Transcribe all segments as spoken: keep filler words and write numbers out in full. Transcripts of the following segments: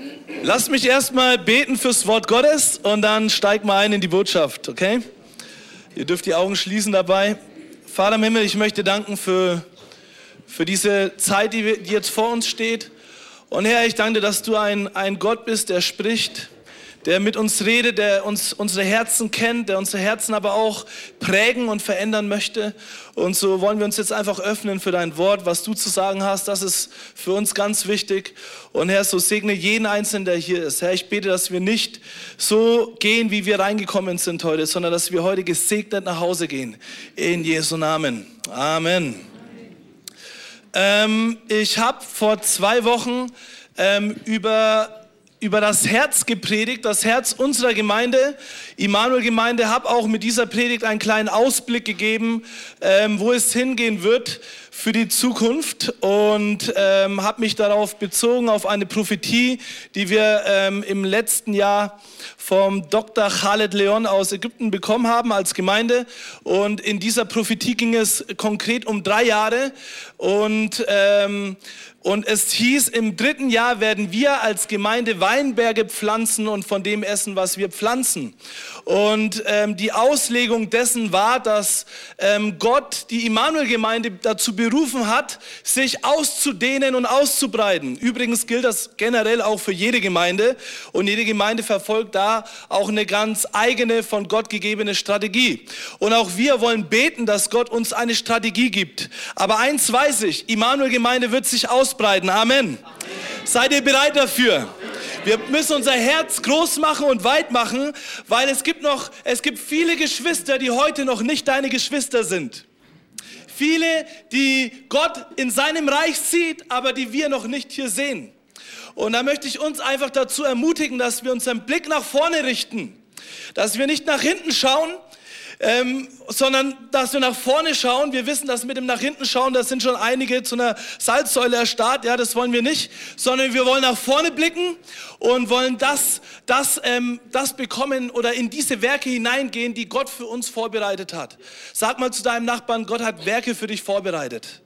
Lasst mich erstmal beten fürs Wort Gottes und dann steigt mal ein in die Botschaft, okay? Ihr dürft die Augen schließen dabei. Vater im Himmel, ich möchte danken für, für diese Zeit, die, wir, die jetzt vor uns steht. Und Herr, ich danke dir, dass du ein, ein Gott bist, der spricht, der mit uns redet, der uns unsere Herzen kennt, der unsere Herzen aber auch prägen und verändern möchte. Und so wollen wir uns jetzt einfach öffnen für dein Wort, was du zu sagen hast. Das ist für uns ganz wichtig. Und Herr, so segne jeden Einzelnen, der hier ist. Herr, ich bete, dass wir nicht so gehen, wie wir reingekommen sind heute, sondern dass wir heute gesegnet nach Hause gehen. In Jesu Namen. Amen. Ähm, ich habe vor zwei Wochen ähm, über... über das Herz gepredigt, das Herz unserer Gemeinde, Immanuel-Gemeinde, habe auch mit dieser Predigt einen kleinen Ausblick gegeben, ähm, wo es hingehen wird für die Zukunft und ähm, habe mich darauf bezogen, auf eine Prophetie, die wir ähm, im letzten Jahr vom Doktor Khaled Leon aus Ägypten bekommen haben als Gemeinde, und in dieser Prophetie ging es konkret um drei Jahre und ähm, Und es hieß, im dritten Jahr werden wir als Gemeinde Weinberge pflanzen und von dem essen, was wir pflanzen. Und ähm, die Auslegung dessen war, dass ähm, Gott die Immanuel-Gemeinde dazu berufen hat, sich auszudehnen und auszubreiten. Übrigens gilt das generell auch für jede Gemeinde. Und jede Gemeinde verfolgt da auch eine ganz eigene, von Gott gegebene Strategie. Und auch wir wollen beten, dass Gott uns eine Strategie gibt. Aber eins weiß ich, Immanuel-Gemeinde wird sich ausbreiten. Amen. Amen. Seid ihr bereit dafür? Wir müssen unser Herz groß machen und weit machen, weil es gibt noch, es gibt viele Geschwister, die heute noch nicht deine Geschwister sind. Viele, die Gott in seinem Reich sieht, aber die wir noch nicht hier sehen. Und da möchte ich uns einfach dazu ermutigen, dass wir unseren Blick nach vorne richten, dass wir nicht nach hinten schauen, Ähm, sondern dass wir nach vorne schauen. Wir wissen, dass mit dem nach hinten schauen, da sind schon einige zu einer Salzsäule erstarrt. Ja, das wollen wir nicht, sondern wir wollen nach vorne blicken und wollen das, das, ähm, das bekommen oder in diese Werke hineingehen, die Gott für uns vorbereitet hat. Sag mal zu deinem Nachbarn, Gott hat Werke für dich vorbereitet.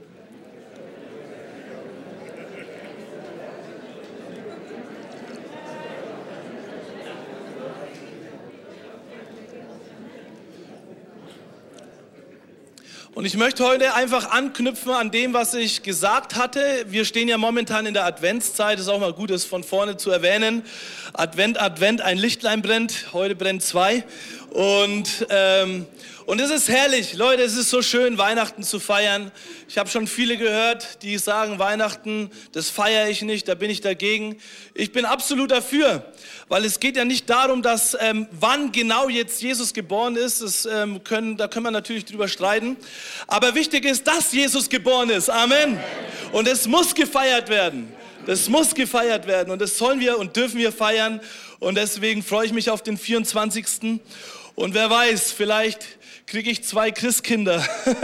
Und ich möchte heute einfach anknüpfen an dem, was ich gesagt hatte. Wir stehen ja momentan in der Adventszeit, ist auch mal gut, das von vorne zu erwähnen. Advent, Advent, ein Lichtlein brennt, heute brennt zwei. Und, ähm, und es ist herrlich, Leute, es ist so schön, Weihnachten zu feiern. Ich habe schon viele gehört, die sagen, Weihnachten, das feiere ich nicht, da bin ich dagegen. Ich bin absolut dafür, weil es geht ja nicht darum, dass ähm, wann genau jetzt Jesus geboren ist. Das, ähm, können, da können wir natürlich drüber streiten. Aber wichtig ist, dass Jesus geboren ist. Amen. Und es muss gefeiert werden. Das muss gefeiert werden und das sollen wir und dürfen wir feiern. Und deswegen freue ich mich auf den vierundzwanzigsten Und wer weiß, vielleicht kriege ich zwei Christkinder.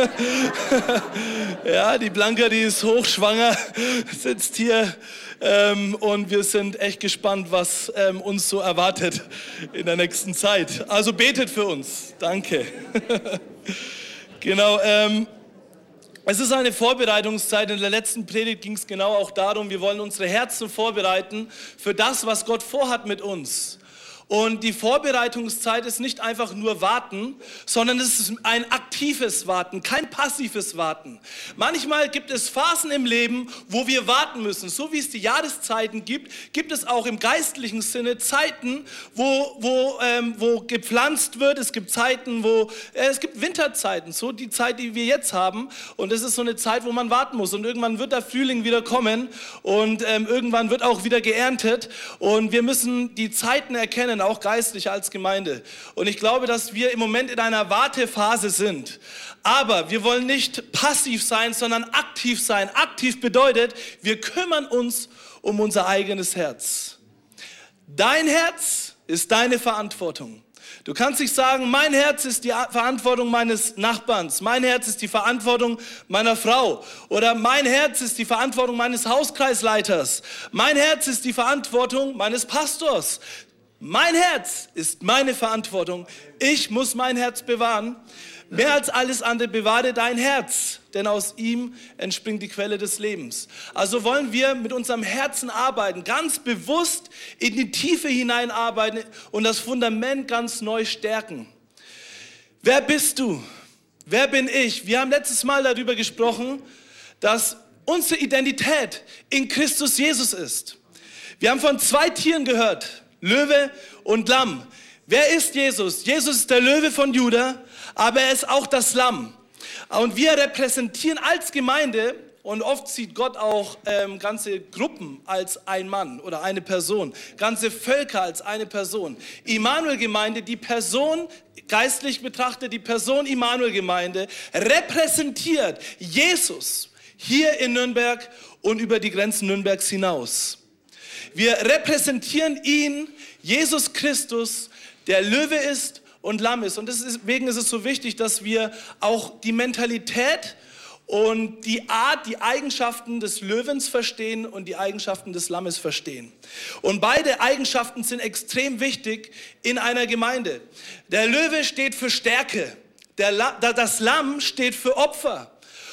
Ja, die Blanca, die ist hochschwanger, sitzt hier ähm, und wir sind echt gespannt, was ähm, uns so erwartet in der nächsten Zeit. Also betet für uns. Danke. Genau, ähm, es ist eine Vorbereitungszeit. In der letzten Predigt ging es genau auch darum, wir wollen unsere Herzen vorbereiten für das, was Gott vorhat mit uns. Und die Vorbereitungszeit ist nicht einfach nur Warten, sondern es ist ein aktives Warten, kein passives Warten. Manchmal gibt es Phasen im Leben, wo wir warten müssen. So wie es die Jahreszeiten gibt, gibt es auch im geistlichen Sinne Zeiten, wo, wo, ähm, wo gepflanzt wird. Es gibt Zeiten, wo, äh, es gibt Winterzeiten, so die Zeit, die wir jetzt haben. Und es ist so eine Zeit, wo man warten muss. Und irgendwann wird der Frühling wieder kommen und ähm, irgendwann wird auch wieder geerntet. Und wir müssen die Zeiten erkennen, auch geistlich als Gemeinde. Und ich glaube, dass wir im Moment in einer Wartephase sind. Aber wir wollen nicht passiv sein, sondern aktiv sein. Aktiv bedeutet, wir kümmern uns um unser eigenes Herz. Dein Herz ist deine Verantwortung. Du kannst nicht sagen, mein Herz ist die Verantwortung meines Nachbarns, mein Herz ist die Verantwortung meiner Frau oder mein Herz ist die Verantwortung meines Hauskreisleiters, mein Herz ist die Verantwortung meines Pastors. Mein Herz ist meine Verantwortung. Ich muss mein Herz bewahren. Mehr als alles andere bewahre dein Herz, denn aus ihm entspringt die Quelle des Lebens. Also wollen wir mit unserem Herzen arbeiten, ganz bewusst in die Tiefe hineinarbeiten und das Fundament ganz neu stärken. Wer bist du? Wer bin ich? Wir haben letztes Mal darüber gesprochen, dass unsere Identität in Christus Jesus ist. Wir haben von zwei Tieren gehört, Löwe und Lamm. Wer ist Jesus? Jesus ist der Löwe von Juda, aber er ist auch das Lamm. Und wir repräsentieren als Gemeinde, und oft sieht Gott auch ähm, ganze Gruppen als ein Mann oder eine Person, ganze Völker als eine Person. Immanuel-Gemeinde, die Person, geistlich betrachtet, die Person Immanuel-Gemeinde, repräsentiert Jesus hier in Nürnberg und über die Grenzen Nürnbergs hinaus. Wir repräsentieren ihn, Jesus Christus, der Löwe ist und Lamm ist. Und deswegen ist es so wichtig, dass wir auch die Mentalität und die Art, die Eigenschaften des Löwens verstehen und die Eigenschaften des Lammes verstehen. Und beide Eigenschaften sind extrem wichtig in einer Gemeinde. Der Löwe steht für Stärke, der La- das Lamm steht für Opfer.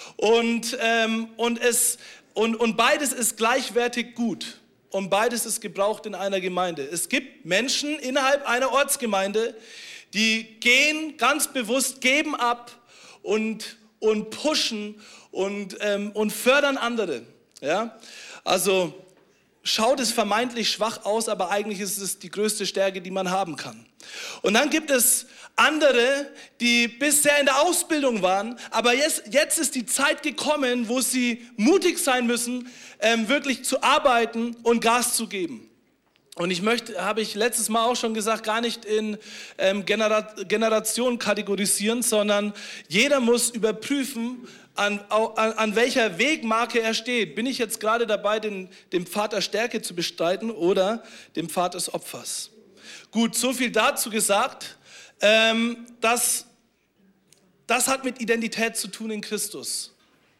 Und, ähm, und, es, und, und beides ist gleichwertig gut. Und beides ist gebraucht in einer Gemeinde. Es gibt Menschen innerhalb einer Ortsgemeinde, die gehen ganz bewusst, geben ab und, und pushen und, ähm, und fördern andere. Ja? Also schaut es vermeintlich schwach aus, aber eigentlich ist es die größte Stärke, die man haben kann. Und dann gibt es andere, die bisher in der Ausbildung waren, aber jetzt, jetzt ist die Zeit gekommen, wo sie mutig sein müssen, ähm, wirklich zu arbeiten und Gas zu geben. Und ich möchte, habe ich letztes Mal auch schon gesagt, gar nicht in ähm, Genera- Generationen kategorisieren, sondern jeder muss überprüfen, an, an, an welcher Wegmarke er steht. Bin ich jetzt gerade dabei, den, den Pfad der Stärke zu bestreiten oder den Pfad des Opfers? Gut, so viel dazu gesagt. Ähm, das, das hat mit Identität zu tun in Christus.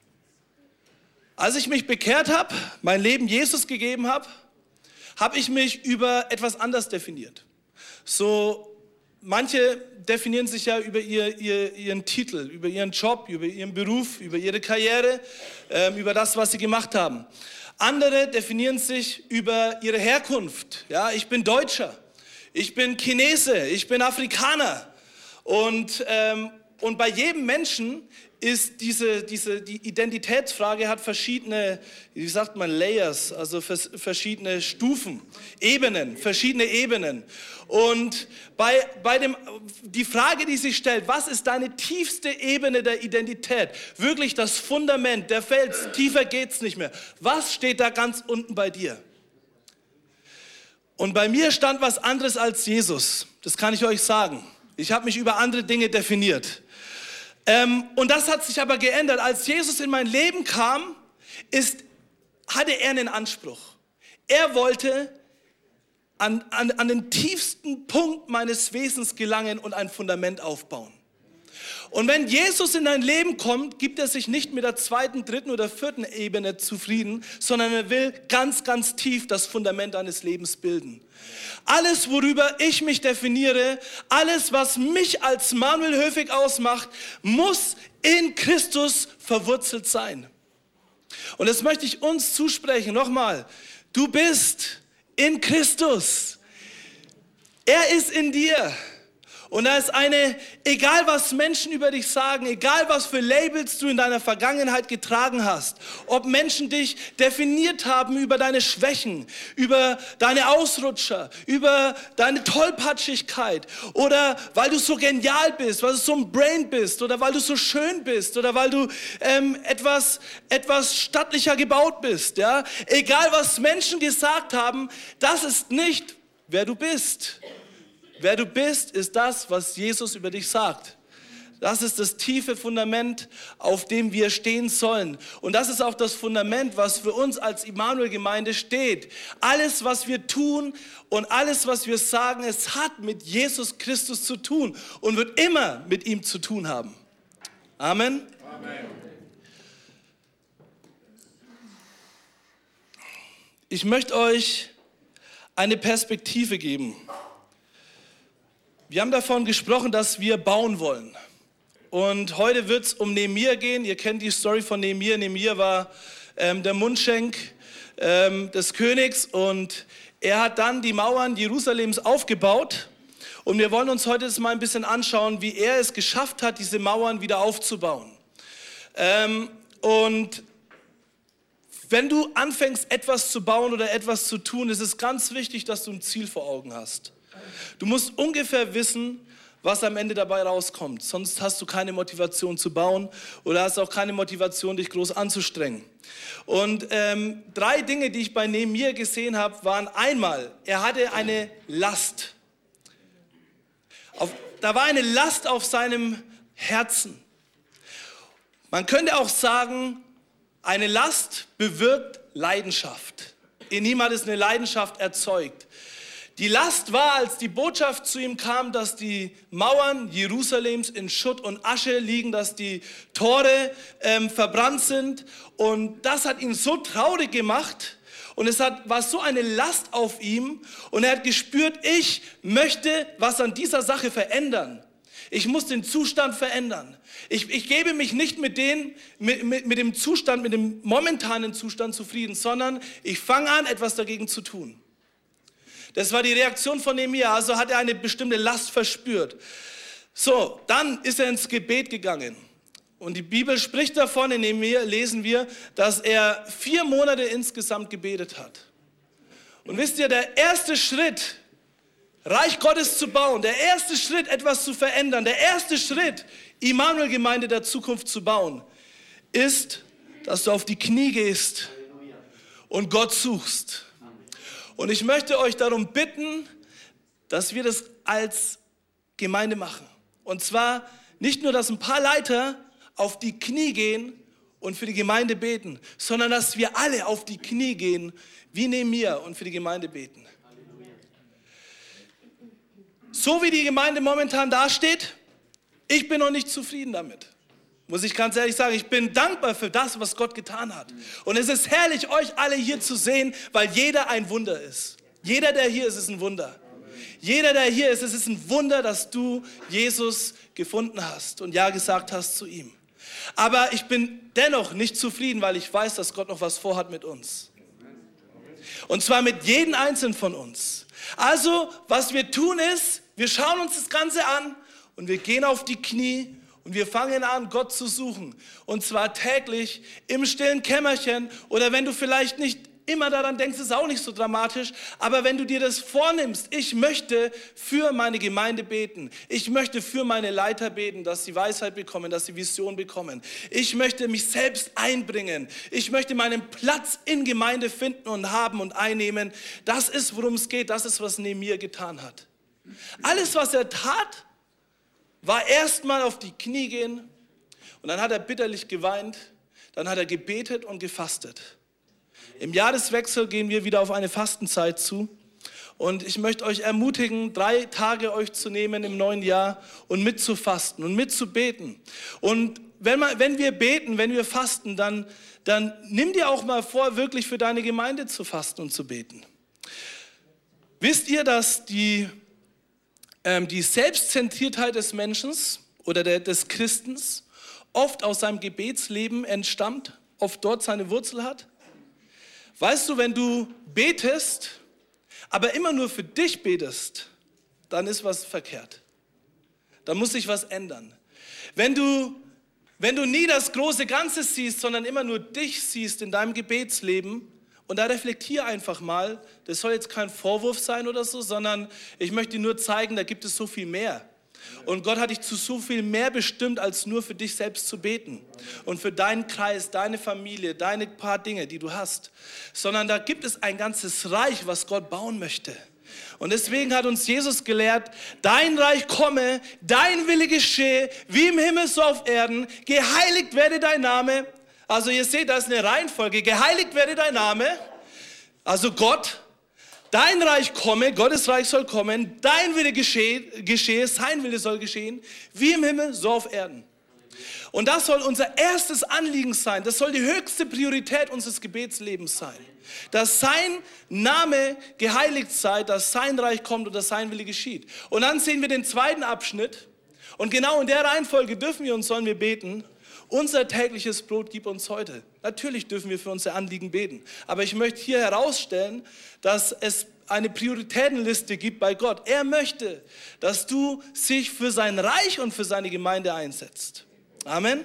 Als ich mich bekehrt habe, mein Leben Jesus gegeben habe, habe ich mich über etwas anders definiert. So, manche definieren sich ja über ihr, ihr, ihren Titel, über ihren Job, über ihren Beruf, über ihre Karriere, ähm, über das, was sie gemacht haben. Andere definieren sich über ihre Herkunft. Ja, ich bin Deutscher, ich bin Chinese, ich bin Afrikaner. Und, ähm, und bei jedem Menschen ist diese, diese, die Identitätsfrage hat verschiedene, wie sagt man, Layers, also verschiedene Stufen, Ebenen, verschiedene Ebenen. Und bei, bei dem, die Frage, die sich stellt, was ist deine tiefste Ebene der Identität? Wirklich das Fundament, der Fels, tiefer geht's nicht mehr. Was steht da ganz unten bei dir? Und bei mir stand was anderes als Jesus, das kann ich euch sagen. Ich habe mich über andere Dinge definiert. Ähm, und das hat sich aber geändert. Als Jesus in mein Leben kam, ist, hatte er einen Anspruch. Er wollte an, an, an den tiefsten Punkt meines Wesens gelangen und ein Fundament aufbauen. Und wenn Jesus in dein Leben kommt, gibt er sich nicht mit der zweiten, dritten oder vierten Ebene zufrieden, sondern er will ganz, ganz tief das Fundament deines Lebens bilden. Alles, worüber ich mich definiere, alles, was mich als Manuel Höfig ausmacht, muss in Christus verwurzelt sein. Und das möchte ich uns zusprechen. Nochmal, du bist in Christus. Er ist in dir. Und da ist eine, egal was Menschen über dich sagen, egal was für Labels du in deiner Vergangenheit getragen hast, ob Menschen dich definiert haben über deine Schwächen, über deine Ausrutscher, über deine Tollpatschigkeit oder weil du so genial bist, weil du so ein Brain bist oder weil du so schön bist oder weil du ähm, etwas, etwas stattlicher gebaut bist. Ja? Egal was Menschen gesagt haben, das ist nicht, wer du bist. Wer du bist, ist das, was Jesus über dich sagt. Das ist das tiefe Fundament, auf dem wir stehen sollen. Und das ist auch das Fundament, was für uns als Immanuel-Gemeinde steht. Alles, was wir tun und alles, was wir sagen, es hat mit Jesus Christus zu tun und wird immer mit ihm zu tun haben. Amen. Amen. Ich möchte euch eine Perspektive geben. Wir haben davon gesprochen, dass wir bauen wollen. und heute wird es um Nehemia gehen. Ihr kennt die Story von Nehemia. Nehemia war ähm, der Mundschenk ähm, des Königs und er hat dann die Mauern Jerusalems aufgebaut. Und wir wollen uns heute das mal ein bisschen anschauen, wie er es geschafft hat, diese Mauern wieder aufzubauen. Ähm, und wenn du anfängst, etwas zu bauen oder etwas zu tun, ist es ganz wichtig, dass du ein Ziel vor Augen hast. Du musst ungefähr wissen, was am Ende dabei rauskommt. Sonst hast du keine Motivation zu bauen oder hast auch keine Motivation, dich groß anzustrengen. Und ähm, drei Dinge, die ich bei Nehemia gesehen habe, waren einmal, er hatte eine Last. Auf, da war eine Last auf seinem Herzen. Man könnte auch sagen, eine Last bewirkt Leidenschaft. In ihm hat es eine Leidenschaft erzeugt. Die Last war, als die Botschaft zu ihm kam, dass die Mauern Jerusalems in Schutt und Asche liegen, dass die Tore ähm, verbrannt sind. Und das hat ihn so traurig gemacht und es hat, war so eine Last auf ihm. Und er hat gespürt, ich möchte was an dieser Sache verändern. Ich muss den Zustand verändern. Ich, ich gebe mich nicht mit, den, mit, mit, mit dem Zustand, mit dem momentanen Zustand zufrieden, sondern ich fange an, etwas dagegen zu tun. Das war die Reaktion von Nehemia, also hat er eine bestimmte Last verspürt. So, dann ist er ins Gebet gegangen. Und die Bibel spricht davon, in Nehemia lesen wir, dass er vier Monate insgesamt gebetet hat. Und wisst ihr, der erste Schritt, Reich Gottes zu bauen, der erste Schritt, etwas zu verändern, der erste Schritt, Immanuel-Gemeinde der Zukunft zu bauen, ist, dass du auf die Knie gehst und Gott suchst. Und ich möchte euch darum bitten, dass wir das als Gemeinde machen. Und zwar nicht nur, dass ein paar Leiter auf die Knie gehen und für die Gemeinde beten, sondern dass wir alle auf die Knie gehen, wie Nehemia, und für die Gemeinde beten. So wie die Gemeinde momentan dasteht, ich bin noch nicht zufrieden damit. Muss ich ganz ehrlich sagen, ich bin dankbar für das, was Gott getan hat. Und es ist herrlich, euch alle hier zu sehen, weil jeder ein Wunder ist. Jeder, der hier ist, ist ein Wunder. Jeder, der hier ist, es ist ein Wunder, dass du Jesus gefunden hast und Ja gesagt hast zu ihm. Aber ich bin dennoch nicht zufrieden, weil ich weiß, dass Gott noch was vorhat mit uns. Und zwar mit jedem Einzelnen von uns. Also, was wir tun ist, wir schauen uns das Ganze an und wir gehen auf die Knie und wir fangen an, Gott zu suchen. Und zwar täglich im stillen Kämmerchen, oder wenn du vielleicht nicht immer daran denkst, ist auch nicht so dramatisch, aber wenn du dir das vornimmst, ich möchte für meine Gemeinde beten, ich möchte für meine Leiter beten, dass sie Weisheit bekommen, dass sie Vision bekommen, ich möchte mich selbst einbringen, ich möchte meinen Platz in Gemeinde finden und haben und einnehmen, das ist, worum es geht, das ist, was Nehemia getan hat. Alles, was er tat, war erstmal auf die Knie gehen und dann hat er bitterlich geweint, dann hat er gebetet und gefastet. Im Jahreswechsel gehen wir wieder auf eine Fastenzeit zu und ich möchte euch ermutigen, drei Tage euch zu nehmen im neuen Jahr und mitzufasten und mitzubeten. Und wenn, man, wenn wir beten, wenn wir fasten, dann, dann nimm dir auch mal vor, wirklich für deine Gemeinde zu fasten und zu beten. Wisst ihr, dass die, ähm, die Selbstzentriertheit des Menschen oder der, des Christens oft aus seinem Gebetsleben entstammt, oft dort seine Wurzel hat? Weißt du, wenn du betest, aber immer nur für dich betest, dann ist was verkehrt. Dann muss sich was ändern. Wenn du, wenn du nie das große Ganze siehst, sondern immer nur dich siehst in deinem Gebetsleben, und da reflektier einfach mal, das soll jetzt kein Vorwurf sein oder so, sondern ich möchte dir nur zeigen, da gibt es so viel mehr. Und Gott hat dich zu so viel mehr bestimmt, als nur für dich selbst zu beten. Und für deinen Kreis, deine Familie, deine paar Dinge, die du hast. Sondern da gibt es ein ganzes Reich, was Gott bauen möchte. Und deswegen hat uns Jesus gelehrt, dein Reich komme, dein Wille geschehe, wie im Himmel so auf Erden. Geheiligt werde dein Name. Also ihr seht, da ist eine Reihenfolge. Geheiligt werde dein Name, also Gott. Dein Reich komme, Gottes Reich soll kommen, dein Wille geschehe, geschehe, sein Wille soll geschehen, wie im Himmel, so auf Erden. Und das soll unser erstes Anliegen sein, das soll die höchste Priorität unseres Gebetslebens sein. Dass sein Name geheiligt sei, dass sein Reich kommt und dass sein Wille geschieht. Und dann sehen wir den zweiten Abschnitt Und genau in der Reihenfolge dürfen wir und sollen wir beten. Unser tägliches Brot gib uns heute. Natürlich dürfen wir für unsere Anliegen beten. Aber ich möchte hier herausstellen, dass es eine Prioritätenliste gibt bei Gott. Er möchte, dass du dich für sein Reich und für seine Gemeinde einsetzt. Amen.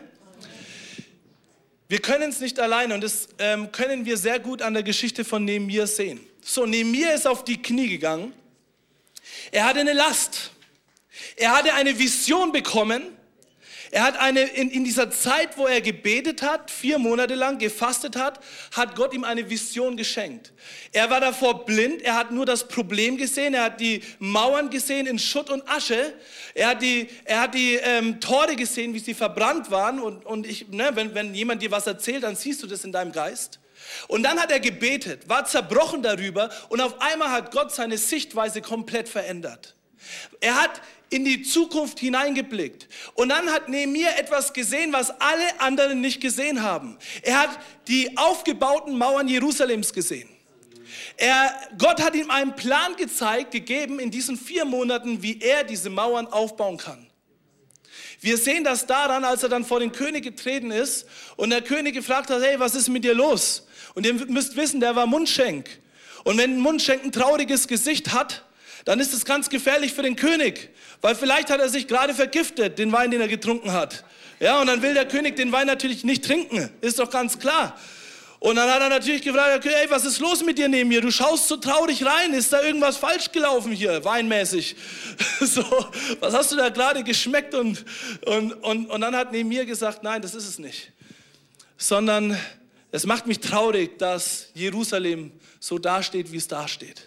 Wir können es nicht alleine und das ähm, können wir sehr gut an der Geschichte von Nehemia sehen. So, Nehemia ist auf die Knie gegangen. Er hatte eine Last. Er hatte eine Vision bekommen. Er hat eine, in, in dieser Zeit, wo er gebetet hat, vier Monate lang gefastet hat, hat Gott ihm eine Vision geschenkt. Er war davor blind, er hat nur das Problem gesehen, er hat die Mauern gesehen in Schutt und Asche, er hat die, er hat die ähm, Tore gesehen, wie sie verbrannt waren und, und ich, ne, wenn, wenn jemand dir was erzählt, dann siehst du das in deinem Geist. Und dann hat er gebetet, war zerbrochen darüber und auf einmal hat Gott seine Sichtweise komplett verändert. Er hat in die Zukunft hineingeblickt. Und dann hat Nehemia etwas gesehen, was alle anderen nicht gesehen haben. Er hat die aufgebauten Mauern Jerusalems gesehen. Er, Gott hat ihm einen Plan gezeigt, gegeben in diesen vier Monaten, wie er diese Mauern aufbauen kann. Wir sehen das daran, als er dann vor den König getreten ist und der König gefragt hat, hey, was ist mit dir los? Und ihr müsst wissen, der war Mundschenk. Und wenn ein Mundschenk ein trauriges Gesicht hat, dann ist es ganz gefährlich für den König, weil vielleicht hat er sich gerade vergiftet, den Wein, den er getrunken hat. Ja, und dann will der König den Wein natürlich nicht trinken, ist doch ganz klar. Und dann hat er natürlich gefragt, okay, ey, was ist los mit dir neben mir? Du schaust so traurig rein, ist da irgendwas falsch gelaufen hier, weinmäßig? So, was hast du da gerade geschmeckt? Und, und, und, und dann hat Nehemia gesagt, nein, das ist es nicht. Sondern es macht mich traurig, dass Jerusalem so dasteht, wie es dasteht.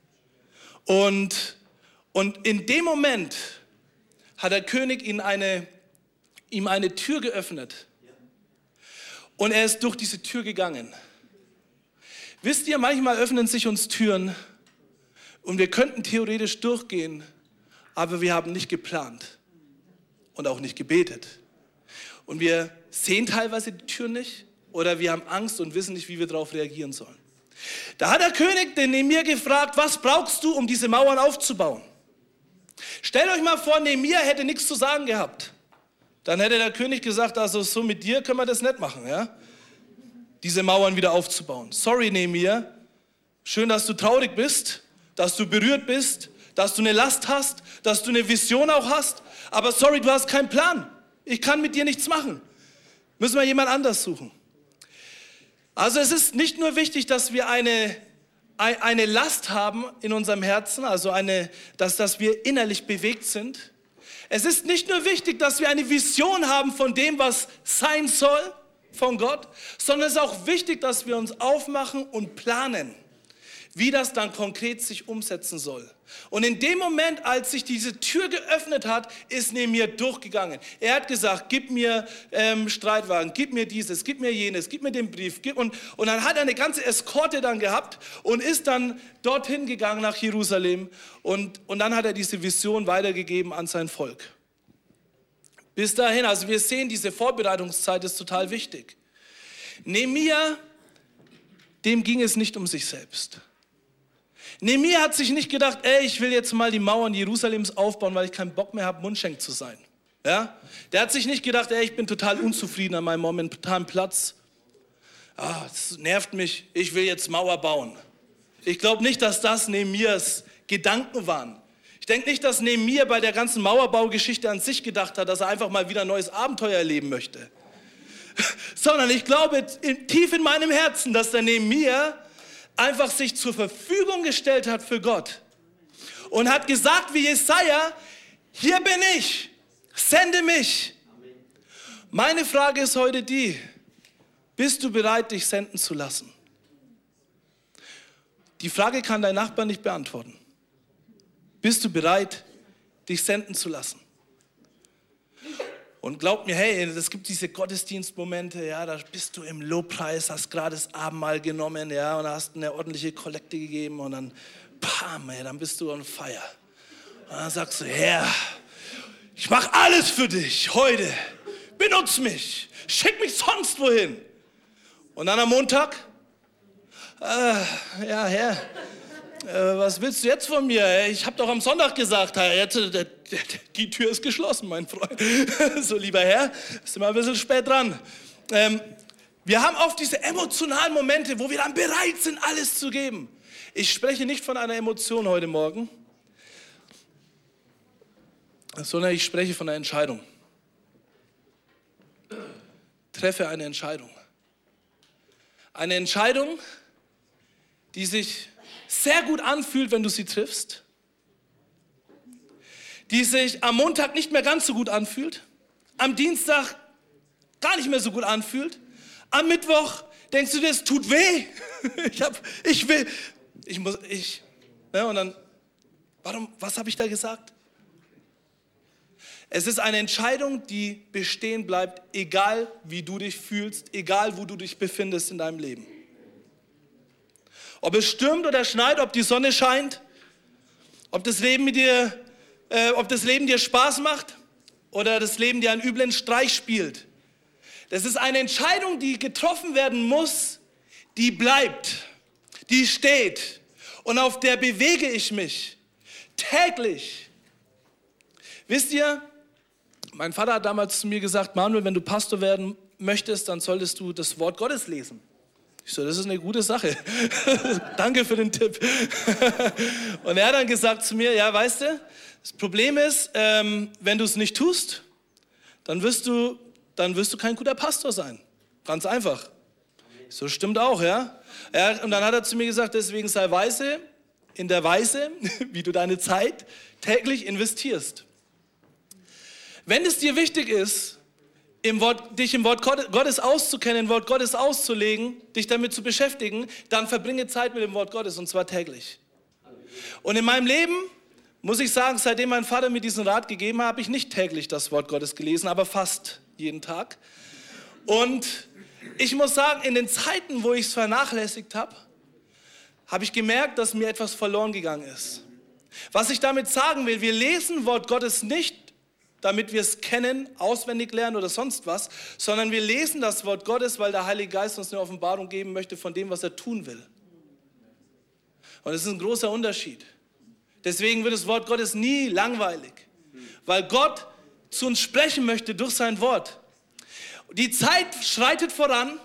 Und, und in dem Moment hat der König ihm eine, ihm eine Tür geöffnet. Und er ist durch diese Tür gegangen. Wisst ihr, manchmal öffnen sich uns Türen und wir könnten theoretisch durchgehen, aber wir haben nicht geplant und auch nicht gebetet. Und wir sehen teilweise die Tür nicht oder wir haben Angst und wissen nicht, wie wir darauf reagieren sollen. Da hat der König den Nehemia gefragt, was brauchst du, um diese Mauern aufzubauen? Stellt euch mal vor, Nehemia hätte nichts zu sagen gehabt. Dann hätte der König gesagt, also so mit dir können wir das nicht machen, ja? Diese Mauern wieder aufzubauen. Sorry, Nehemia, schön, dass du traurig bist, dass du berührt bist, dass du eine Last hast, dass du eine Vision auch hast, aber sorry, du hast keinen Plan. Ich kann mit dir nichts machen. Müssen wir jemand anders suchen. Also es ist nicht nur wichtig, dass wir eine, eine Last haben in unserem Herzen, also eine, dass, dass wir innerlich bewegt sind. Es ist nicht nur wichtig, dass wir eine Vision haben von dem, was sein soll von Gott, sondern es ist auch wichtig, dass wir uns aufmachen und planen, wie das dann konkret sich umsetzen soll. Und in dem Moment, als sich diese Tür geöffnet hat, ist Nehemia durchgegangen. Er hat gesagt, gib mir ähm, Streitwagen, gib mir dieses, gib mir jenes, gib mir den Brief. Gib, und, und dann hat er eine ganze Eskorte dann gehabt und ist dann dorthin gegangen nach Jerusalem. Und, und dann hat er diese Vision weitergegeben an sein Volk. Bis dahin, also wir sehen, diese Vorbereitungszeit ist total wichtig. Nehemia, dem ging es nicht um sich selbst. Nehemia hat sich nicht gedacht, ey, ich will jetzt mal die Mauern Jerusalems aufbauen, weil ich keinen Bock mehr habe, Mundschenk zu sein. Ja? Der hat sich nicht gedacht, ey, ich bin total unzufrieden an meinem momentanen Platz. Ah, das nervt mich, ich will jetzt Mauer bauen. Ich glaube nicht, dass das Nehemias Gedanken waren. Ich denke nicht, dass Nehemia bei der ganzen Mauerbaugeschichte an sich gedacht hat, dass er einfach mal wieder ein neues Abenteuer erleben möchte. Sondern ich glaube tief in meinem Herzen, dass der Nehemia einfach sich zur Verfügung gestellt hat für Gott und hat gesagt wie Jesaja, hier bin ich, sende mich. Meine Frage ist heute die, bist du bereit, dich senden zu lassen? Die Frage kann dein Nachbar nicht beantworten. Bist du bereit, dich senden zu lassen? Und glaub mir, hey, es gibt diese Gottesdienstmomente, ja, da bist du im Lobpreis, hast gerade das Abendmahl genommen, ja, und hast eine ordentliche Kollekte gegeben und dann, bam, ey, dann bist du on fire. Und dann sagst du, Herr, ich mache alles für dich heute, benutz mich, schick mich sonst wohin. Und dann am Montag, äh, ja, Herr, äh, was willst du jetzt von mir? Ich habe doch am Sonntag gesagt, jetzt, die Tür ist geschlossen, mein Freund. So, lieber Herr, bist du mal ein bisschen spät dran. Ähm, wir haben oft diese emotionalen Momente, wo wir dann bereit sind, alles zu geben. Ich spreche nicht von einer Emotion heute Morgen, sondern ich spreche von einer Entscheidung. Treffe eine Entscheidung. Eine Entscheidung, die sich sehr gut anfühlt, wenn du sie triffst, die sich am Montag nicht mehr ganz so gut anfühlt, am Dienstag gar nicht mehr so gut anfühlt, am Mittwoch denkst du dir, es tut weh, ich, hab, ich will, ich muss, ich, ne, und dann, warum, was habe ich da gesagt? Es ist eine Entscheidung, die bestehen bleibt, egal wie du dich fühlst, egal wo du dich befindest in deinem Leben. Ob es stürmt oder schneit, ob die Sonne scheint, ob das Leben mit dir, äh, ob das Leben dir Spaß macht oder das Leben dir einen üblen Streich spielt. Das ist eine Entscheidung, die getroffen werden muss, die bleibt, die steht und auf der bewege ich mich täglich. Wisst ihr, mein Vater hat damals zu mir gesagt, Manuel, wenn du Pastor werden möchtest, dann solltest du das Wort Gottes lesen. Ich so, das ist eine gute Sache. Danke für den Tipp. Und er hat dann gesagt zu mir, ja, weißt du, das Problem ist, ähm, wenn du es nicht tust, dann wirst du, dann wirst du kein guter Pastor sein. Ganz einfach. So stimmt auch, ja. ja. Und dann hat er zu mir gesagt, deswegen sei weise in der Weise, wie du deine Zeit täglich investierst. Wenn es dir wichtig ist, im Wort, dich im Wort Gottes auszukennen, im Wort Gottes auszulegen, dich damit zu beschäftigen, dann verbringe Zeit mit dem Wort Gottes und zwar täglich. Und in meinem Leben, muss ich sagen, seitdem mein Vater mir diesen Rat gegeben hat, habe ich nicht täglich das Wort Gottes gelesen, aber fast jeden Tag. Und ich muss sagen, in den Zeiten, wo ich es vernachlässigt habe, habe ich gemerkt, dass mir etwas verloren gegangen ist. Was ich damit sagen will, wir lesen Wort Gottes nicht, damit wir es kennen, auswendig lernen oder sonst was, sondern wir lesen das Wort Gottes, weil der Heilige Geist uns eine Offenbarung geben möchte von dem, was er tun will. Und das ist ein großer Unterschied. Deswegen wird das Wort Gottes nie langweilig, weil Gott zu uns sprechen möchte durch sein Wort. Die Zeit schreitet voran,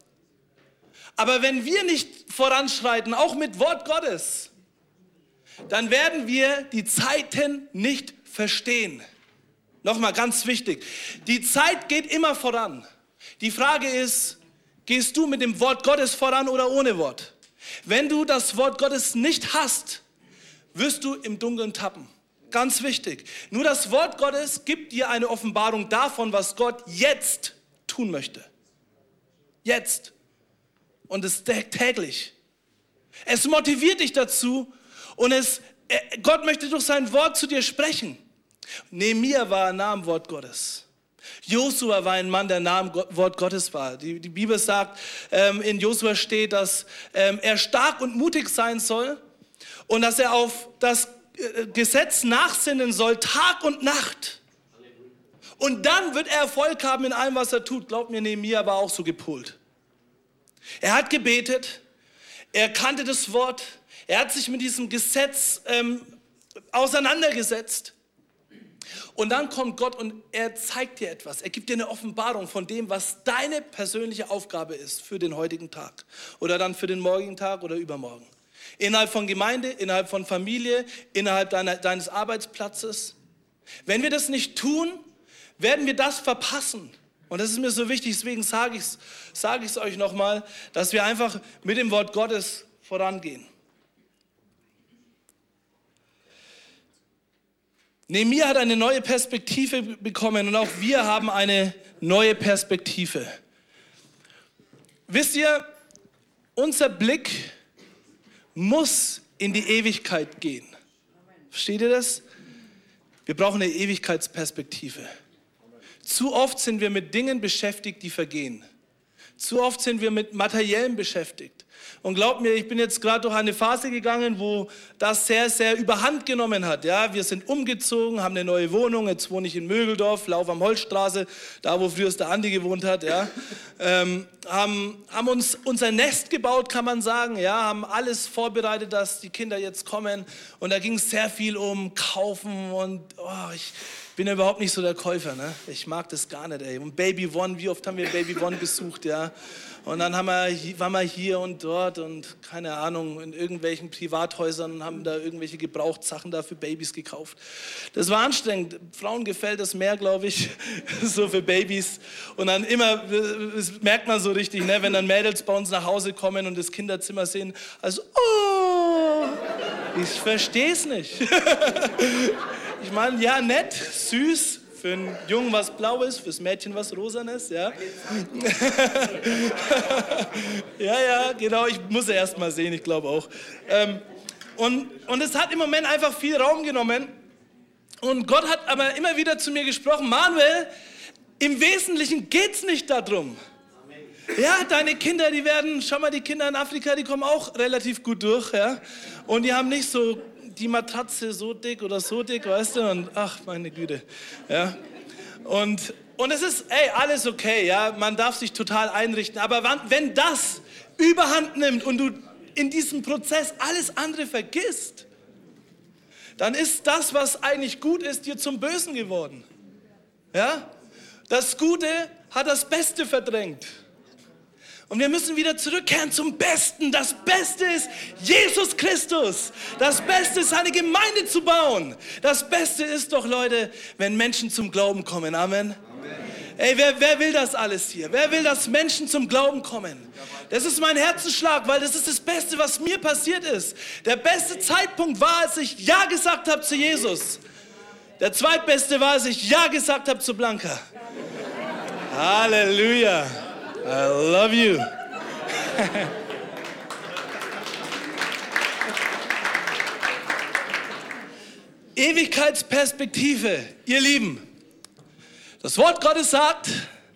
aber wenn wir nicht voranschreiten, auch mit Wort Gottes, dann werden wir die Zeiten nicht verstehen. Nochmal ganz wichtig, die Zeit geht immer voran. Die Frage ist, gehst du mit dem Wort Gottes voran oder ohne Wort? Wenn du das Wort Gottes nicht hast, wirst du im Dunkeln tappen. Ganz wichtig. Nur das Wort Gottes gibt dir eine Offenbarung davon, was Gott jetzt tun möchte. Jetzt. Und es täglich. Es motiviert dich dazu und es, Gott möchte durch sein Wort zu dir sprechen. Nehemia war nah am Wort Gottes. Josua war ein Mann, der nah am Wort Gottes war. Die, die Bibel sagt, ähm, in Josua steht, dass ähm, er stark und mutig sein soll und dass er auf das äh, Gesetz nachsinnen soll, Tag und Nacht. Und dann wird er Erfolg haben in allem, was er tut. Glaubt mir, Nehemia war auch so gepolt. Er hat gebetet, er kannte das Wort, er hat sich mit diesem Gesetz ähm, auseinandergesetzt. Und dann kommt Gott und er zeigt dir etwas. Er gibt dir eine Offenbarung von dem, was deine persönliche Aufgabe ist für den heutigen Tag. Oder dann für den morgigen Tag oder übermorgen. Innerhalb von Gemeinde, innerhalb von Familie, innerhalb deiner, deines Arbeitsplatzes. Wenn wir das nicht tun, werden wir das verpassen. Und das ist mir so wichtig, deswegen sage ich es sage ich es euch nochmal, dass wir einfach mit dem Wort Gottes vorangehen. Nehemia hat eine neue Perspektive bekommen und auch wir haben eine neue Perspektive. Wisst ihr, unser Blick muss in die Ewigkeit gehen. Versteht ihr das? Wir brauchen eine Ewigkeitsperspektive. Zu oft sind wir mit Dingen beschäftigt, die vergehen. Zu oft sind wir mit Materiellem beschäftigt. Und glaubt mir, ich bin jetzt gerade durch eine Phase gegangen, wo das sehr, sehr überhand genommen hat. Ja, wir sind umgezogen, haben eine neue Wohnung. Jetzt wohne ich in Mögeldorf, laufe am Holzstraße, da wo früher der Andi gewohnt hat. Ja. Ähm, haben, haben uns unser Nest gebaut, kann man sagen. Ja, haben alles vorbereitet, dass die Kinder jetzt kommen. Und da ging es sehr viel um Kaufen und oh, ich bin ja überhaupt nicht so der Käufer. Ne? Ich mag das gar nicht. Ey. Und Baby One, wie oft haben wir Baby One besucht? Ja. Und dann haben wir, waren wir hier und dort und keine Ahnung, in irgendwelchen Privathäusern und haben da irgendwelche Gebrauchtsachen da für Babys gekauft. Das war anstrengend. Frauen gefällt das mehr, glaube ich, so für Babys. Und dann immer, das merkt man so richtig, ne, wenn dann Mädels bei uns nach Hause kommen und das Kinderzimmer sehen, also, oh, ich verstehe es nicht. Ich meine, ja, nett, süß. Für einen Jungen was Blaues, fürs Mädchen was Rosanes, ja. Ja, ja, genau, ich muss ja erst mal sehen, ich glaube auch. Ähm, und, und es hat im Moment einfach viel Raum genommen. Und Gott hat aber immer wieder zu mir gesprochen, Manuel, im Wesentlichen geht es nicht darum. Ja, deine Kinder, die werden, schau mal, die Kinder in Afrika, die kommen auch relativ gut durch, ja. Und die haben nicht so die Matratze so dick oder so dick, weißt du, und ach, meine Güte, ja. Und, und es ist, ey, alles okay, ja, man darf sich total einrichten, aber wann, wenn das Überhand nimmt und du in diesem Prozess alles andere vergisst, dann ist das, was eigentlich gut ist, dir zum Bösen geworden, ja. Das Gute hat das Beste verdrängt. Und wir müssen wieder zurückkehren zum Besten. Das Beste ist Jesus Christus. Das Beste ist, eine Gemeinde zu bauen. Das Beste ist doch, Leute, wenn Menschen zum Glauben kommen. Amen. Amen. Ey, wer, wer will das alles hier? Wer will, dass Menschen zum Glauben kommen? Das ist mein Herzensschlag, weil das ist das Beste, was mir passiert ist. Der beste Zeitpunkt war, als ich Ja gesagt habe zu Jesus. Der zweitbeste war, als ich Ja gesagt habe zu Blanca. Halleluja. I love you. Ewigkeitsperspektive, ihr Lieben. Das Wort Gottes sagt,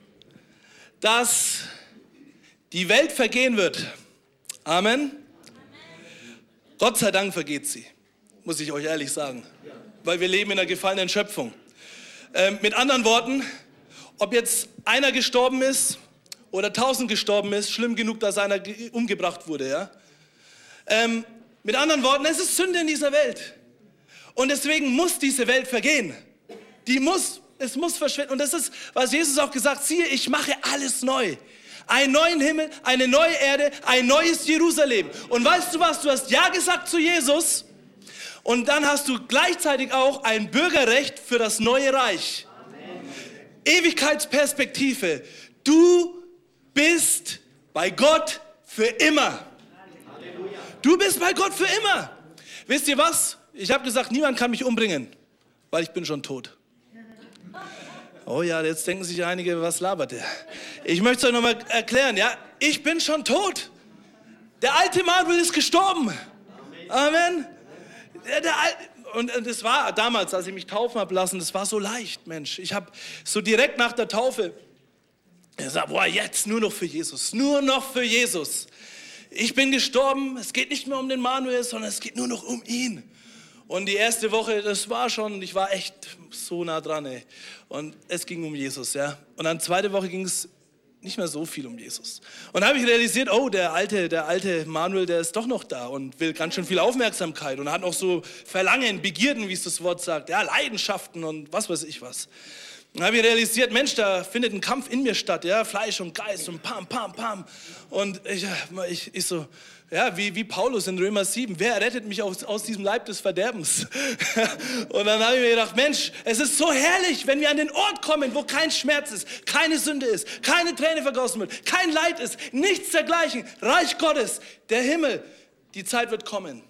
dass die Welt vergehen wird. Amen. Gott sei Dank vergeht sie, muss ich euch ehrlich sagen, weil wir leben in einer gefallenen Schöpfung. Ähm, mit anderen Worten, ob jetzt einer gestorben ist oder tausend gestorben ist, schlimm genug, dass einer umgebracht wurde. Ja? Ähm, mit anderen Worten, es ist Sünde in dieser Welt. Und deswegen muss diese Welt vergehen. Die muss, es muss verschwinden. Und das ist, was Jesus auch gesagt hat, siehe, ich mache alles neu. Einen neuen Himmel, eine neue Erde, ein neues Jerusalem. Und weißt du was, du hast Ja gesagt zu Jesus und dann hast du gleichzeitig auch ein Bürgerrecht für das neue Reich. Amen. Ewigkeitsperspektive. Du bist bei Gott für immer. Du bist bei Gott für immer. Wisst ihr was? Ich habe gesagt, niemand kann mich umbringen, weil ich bin schon tot. Oh ja, jetzt denken sich einige, was labert der? Ich möchte es euch nochmal erklären. Ja? Ich bin schon tot. Der alte Manuel ist gestorben. Amen. Der, der Al- Und das war damals, als ich mich taufen habe lassen, das war so leicht, Mensch. Ich habe so direkt nach der Taufe gesagt, boah, jetzt nur noch für Jesus, nur noch für Jesus. Ich bin gestorben, es geht nicht mehr um den Manuel, sondern es geht nur noch um ihn. Und die erste Woche, das war schon, ich war echt so nah dran, ey. Und es ging um Jesus, ja. Und dann zweite Woche ging es nicht mehr so viel um Jesus. Und dann habe ich realisiert, oh, der alte, der alte Manuel, der ist doch noch da und will ganz schön viel Aufmerksamkeit und hat noch so Verlangen, Begierden, wie es das Wort sagt, ja, Leidenschaften und was weiß ich was. Dann habe ich realisiert, Mensch, da findet ein Kampf in mir statt, ja, Fleisch und Geist und pam, pam, pam. Und ich, ich, ich so, ja, wie, wie Paulus in Römer sieben, wer rettet mich aus, aus diesem Leib des Verderbens? Und dann habe ich mir gedacht, Mensch, es ist so herrlich, wenn wir an den Ort kommen, wo kein Schmerz ist, keine Sünde ist, keine Träne vergossen wird, kein Leid ist, nichts dergleichen. Reich Gottes, der Himmel, die Zeit wird kommen.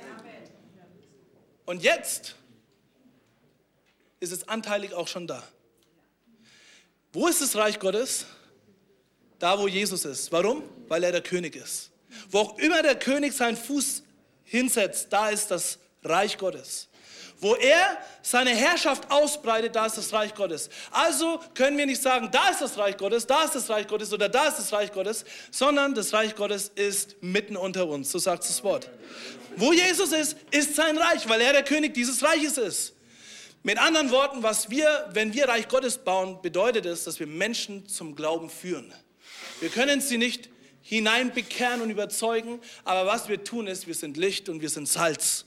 Und jetzt ist es anteilig auch schon da. Wo ist das Reich Gottes? Da, wo Jesus ist. Warum? Weil er der König ist. Wo auch immer der König seinen Fuß hinsetzt, da ist das Reich Gottes. Wo er seine Herrschaft ausbreitet, da ist das Reich Gottes. Also können wir nicht sagen, da ist das Reich Gottes, da ist das Reich Gottes oder da ist das Reich Gottes, sondern das Reich Gottes ist mitten unter uns, so sagt das Wort. Wo Jesus ist, ist sein Reich, weil er der König dieses Reiches ist. Mit anderen Worten, was wir, wenn wir Reich Gottes bauen, bedeutet es, dass wir Menschen zum Glauben führen. Wir können sie nicht hineinbekehren und überzeugen, aber was wir tun ist, wir sind Licht und wir sind Salz.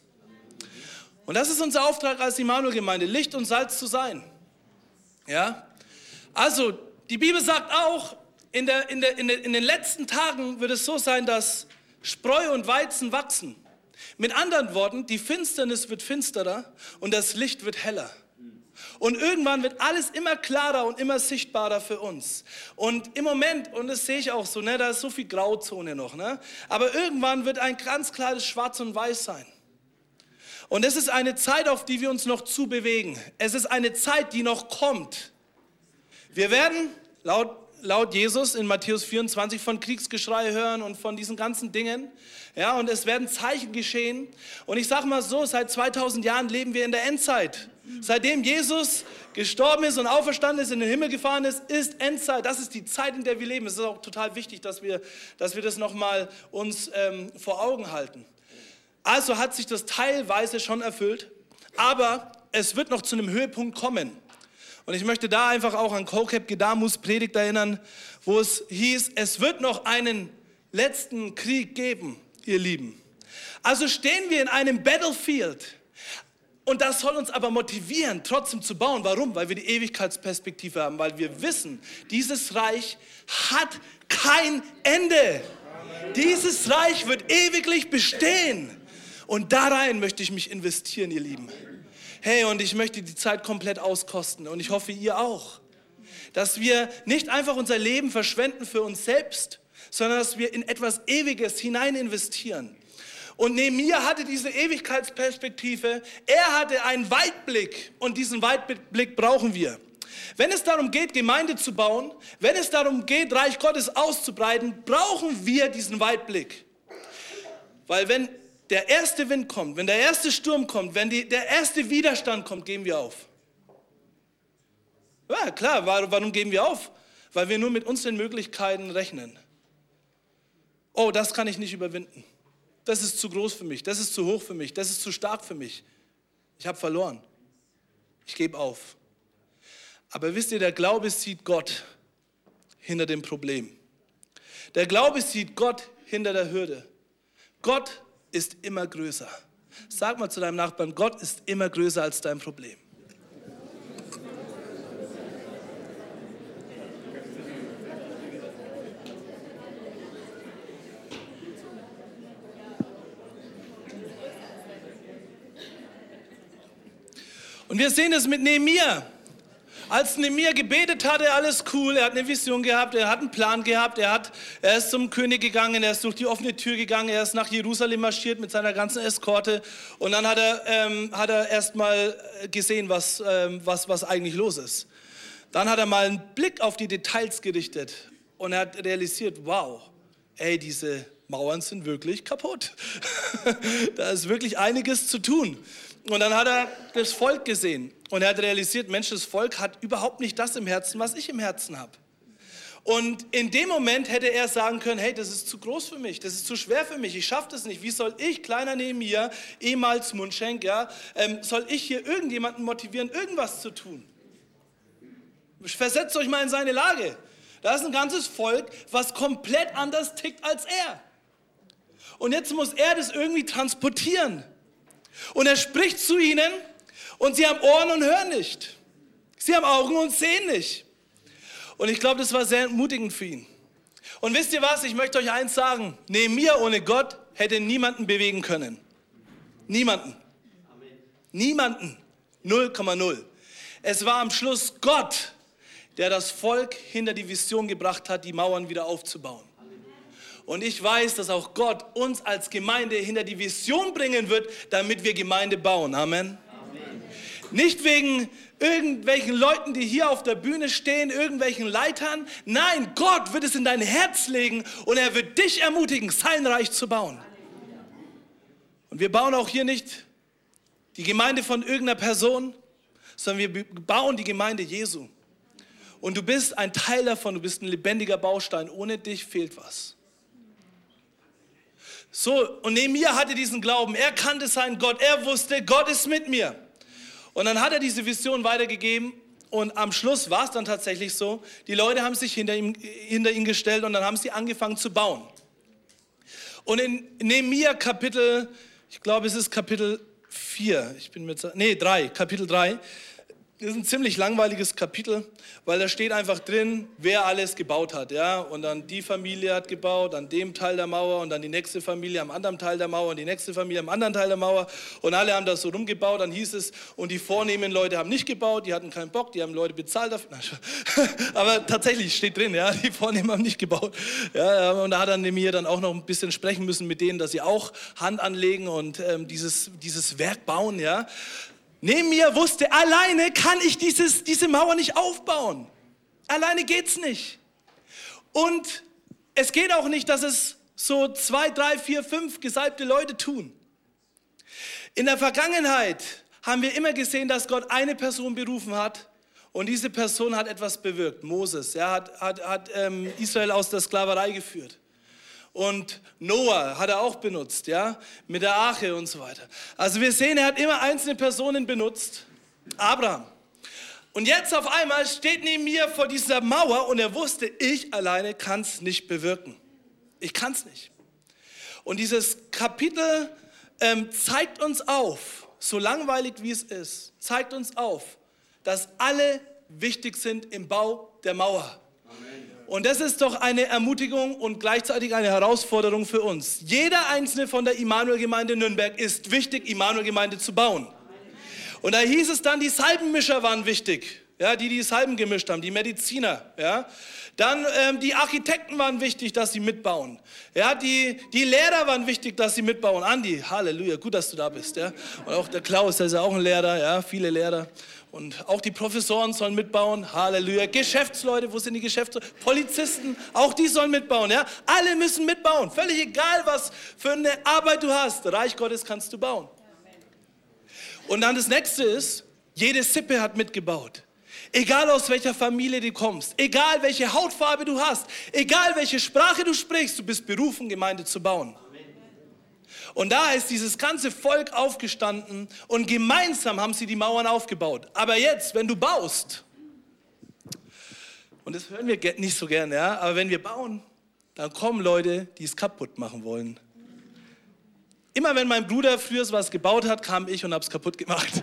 Und das ist unser Auftrag als Immanuel-Gemeinde, Licht und Salz zu sein. Ja? Also, die Bibel sagt auch, in, der, in, der, in, der, in den letzten Tagen wird es so sein, dass Spreu und Weizen wachsen. Mit anderen Worten, die Finsternis wird finsterer und das Licht wird heller. Und irgendwann wird alles immer klarer und immer sichtbarer für uns. Und im Moment, und das sehe ich auch so, ne, da ist so viel Grauzone noch, ne, aber irgendwann wird ein ganz klares Schwarz und Weiß sein. Und es ist eine Zeit, auf die wir uns noch zubewegen. Es ist eine Zeit, die noch kommt. Wir werden laut, laut Jesus in Matthäus vierundzwanzig von Kriegsgeschrei hören und von diesen ganzen Dingen. Ja, und es werden Zeichen geschehen. Und ich sage mal so, seit zweitausend Jahren leben wir in der Endzeit. Seitdem Jesus gestorben ist und auferstanden ist, in den Himmel gefahren ist, ist Endzeit. Das ist die Zeit, in der wir leben. Es ist auch total wichtig, dass wir, dass wir das nochmal uns ähm, vor Augen halten. Also hat sich das teilweise schon erfüllt, aber es wird noch zu einem Höhepunkt kommen. Und ich möchte da einfach auch an Kokeb Gedamus Predigt erinnern, wo es hieß, es wird noch einen letzten Krieg geben, ihr Lieben. Also stehen wir in einem Battlefield und das soll uns aber motivieren, trotzdem zu bauen. Warum? Weil wir die Ewigkeitsperspektive haben, weil wir wissen, dieses Reich hat kein Ende. Dieses Reich wird ewiglich bestehen. Und da rein möchte ich mich investieren, ihr Lieben. Hey, und ich möchte die Zeit komplett auskosten und ich hoffe, ihr auch. Dass wir nicht einfach unser Leben verschwenden für uns selbst, sondern dass wir in etwas Ewiges hinein investieren. Und Nehemia hatte diese Ewigkeitsperspektive, er hatte einen Weitblick und diesen Weitblick brauchen wir. Wenn es darum geht, Gemeinde zu bauen, wenn es darum geht, Reich Gottes auszubreiten, brauchen wir diesen Weitblick. Weil wenn der erste Wind kommt, wenn der erste Sturm kommt, wenn die, der erste Widerstand kommt, geben wir auf. Ja, klar, warum geben wir auf? Weil wir nur mit unseren Möglichkeiten rechnen. Oh, das kann ich nicht überwinden. Das ist zu groß für mich, das ist zu hoch für mich, das ist zu stark für mich. Ich habe verloren. Ich gebe auf. Aber wisst ihr, der Glaube sieht Gott hinter dem Problem. Der Glaube sieht Gott hinter der Hürde. Gott ist immer größer. Sag mal zu deinem Nachbarn, Gott ist immer größer als dein Problem. Und wir sehen es mit Nehemia. Als Nehemia gebetet hatte, alles cool, er hat eine Vision gehabt, er hat einen Plan gehabt, er, hat, er ist zum König gegangen, er ist durch die offene Tür gegangen, er ist nach Jerusalem marschiert mit seiner ganzen Eskorte und dann hat er, ähm, hat er erst mal gesehen, was, ähm, was, was eigentlich los ist. Dann hat er mal einen Blick auf die Details gerichtet und er hat realisiert, wow, ey, diese Mauern sind wirklich kaputt. Da ist wirklich einiges zu tun. Und dann hat er das Volk gesehen und er hat realisiert, Mensch, das Volk hat überhaupt nicht das im Herzen, was ich im Herzen habe. Und in dem Moment hätte er sagen können, hey, das ist zu groß für mich, das ist zu schwer für mich, ich schaffe das nicht. Wie soll ich, kleiner Nehemia, ehemals Mundschenk, ja, ähm, soll ich hier irgendjemanden motivieren, irgendwas zu tun? Versetzt euch mal in seine Lage. Da ist ein ganzes Volk, was komplett anders tickt als er. Und jetzt muss er das irgendwie transportieren. Und er spricht zu ihnen und sie haben Ohren und hören nicht. Sie haben Augen und sehen nicht. Und ich glaube, das war sehr entmutigend für ihn. Und wisst ihr was, ich möchte euch eins sagen, Nehemia ohne Gott hätte niemanden bewegen können. Niemanden. Amen. Niemanden. null Komma null. Es war am Schluss Gott, der das Volk hinter die Vision gebracht hat, die Mauern wieder aufzubauen. Und ich weiß, dass auch Gott uns als Gemeinde hinter die Vision bringen wird, damit wir Gemeinde bauen. Amen. Amen. Nicht wegen irgendwelchen Leuten, die hier auf der Bühne stehen, irgendwelchen Leitern. Nein, Gott wird es in dein Herz legen und er wird dich ermutigen, sein Reich zu bauen. Und wir bauen auch hier nicht die Gemeinde von irgendeiner Person, sondern wir bauen die Gemeinde Jesu. Und du bist ein Teil davon, du bist ein lebendiger Baustein. Ohne dich fehlt was. So, und Nehemia hatte diesen Glauben. Er kannte seinen Gott. Er wusste, Gott ist mit mir. Und dann hat er diese Vision weitergegeben. Und am Schluss war es dann tatsächlich so, die Leute haben sich hinter ihm, hinter ihn gestellt und dann haben sie angefangen zu bauen. Und in Nehemia Kapitel, ich glaube es ist Kapitel vier, ich bin mit, nee, drei, Kapitel drei, das ist ein ziemlich langweiliges Kapitel, weil da steht einfach drin, wer alles gebaut hat. Ja? Und dann die Familie hat gebaut, an dem Teil der Mauer und dann die nächste Familie am anderen Teil der Mauer und die nächste Familie am anderen Teil der Mauer. Und alle haben das so rumgebaut. Dann hieß es, und die vornehmen Leute haben nicht gebaut, die hatten keinen Bock, die haben Leute bezahlt dafür. Aber tatsächlich steht drin, ja, die Vornehmen haben nicht gebaut. Ja, und da hat dann Nehemia dann auch noch ein bisschen sprechen müssen mit denen, dass sie auch Hand anlegen und ähm, dieses, dieses Werk bauen, ja. Nehemia wusste, alleine kann ich dieses, diese Mauer nicht aufbauen. Alleine geht's nicht. Und es geht auch nicht, dass es so zwei, drei, vier, fünf gesalbte Leute tun. In der Vergangenheit haben wir immer gesehen, dass Gott eine Person berufen hat und diese Person hat etwas bewirkt. Moses, ja, hat, hat, hat ähm, Israel aus der Sklaverei geführt. Und Noah hat er auch benutzt, ja, mit der Arche und so weiter. Also wir sehen, er hat immer einzelne Personen benutzt. Abraham. Und jetzt auf einmal steht neben mir vor dieser Mauer und er wusste, ich alleine kann es nicht bewirken. Ich kann es nicht. Und dieses Kapitel ähm, zeigt uns auf, so langweilig wie es ist, zeigt uns auf, dass alle wichtig sind im Bau der Mauer. Und das ist doch eine Ermutigung und gleichzeitig eine Herausforderung für uns. Jeder einzelne von der Immanuel-Gemeinde Nürnberg ist wichtig, Immanuel-Gemeinde zu bauen. Und da hieß es dann, die Salbenmischer waren wichtig, ja, die die Salben gemischt haben, die Mediziner. Ja. Dann ähm, die Architekten waren wichtig, dass sie mitbauen. Ja, die, die Lehrer waren wichtig, dass sie mitbauen. Andi, Halleluja, gut, dass du da bist. Ja. Und auch der Klaus, der ist ja auch ein Lehrer, ja, viele Lehrer. Und auch die Professoren sollen mitbauen, Halleluja. Geschäftsleute, wo sind die Geschäftsleute? Polizisten, auch die sollen mitbauen. Ja? Alle müssen mitbauen, völlig egal, was für eine Arbeit du hast. Reich Gottes kannst du bauen. Und dann das Nächste ist, jede Sippe hat mitgebaut. Egal aus welcher Familie du kommst, egal welche Hautfarbe du hast, egal welche Sprache du sprichst, du bist berufen, Gemeinde zu bauen. Und da ist dieses ganze Volk aufgestanden und gemeinsam haben sie die Mauern aufgebaut. Aber jetzt, wenn du baust, und das hören wir nicht so gerne, ja, aber wenn wir bauen, dann kommen Leute, die es kaputt machen wollen. Immer wenn mein Bruder früher was gebaut hat, kam ich und habe es kaputt gemacht.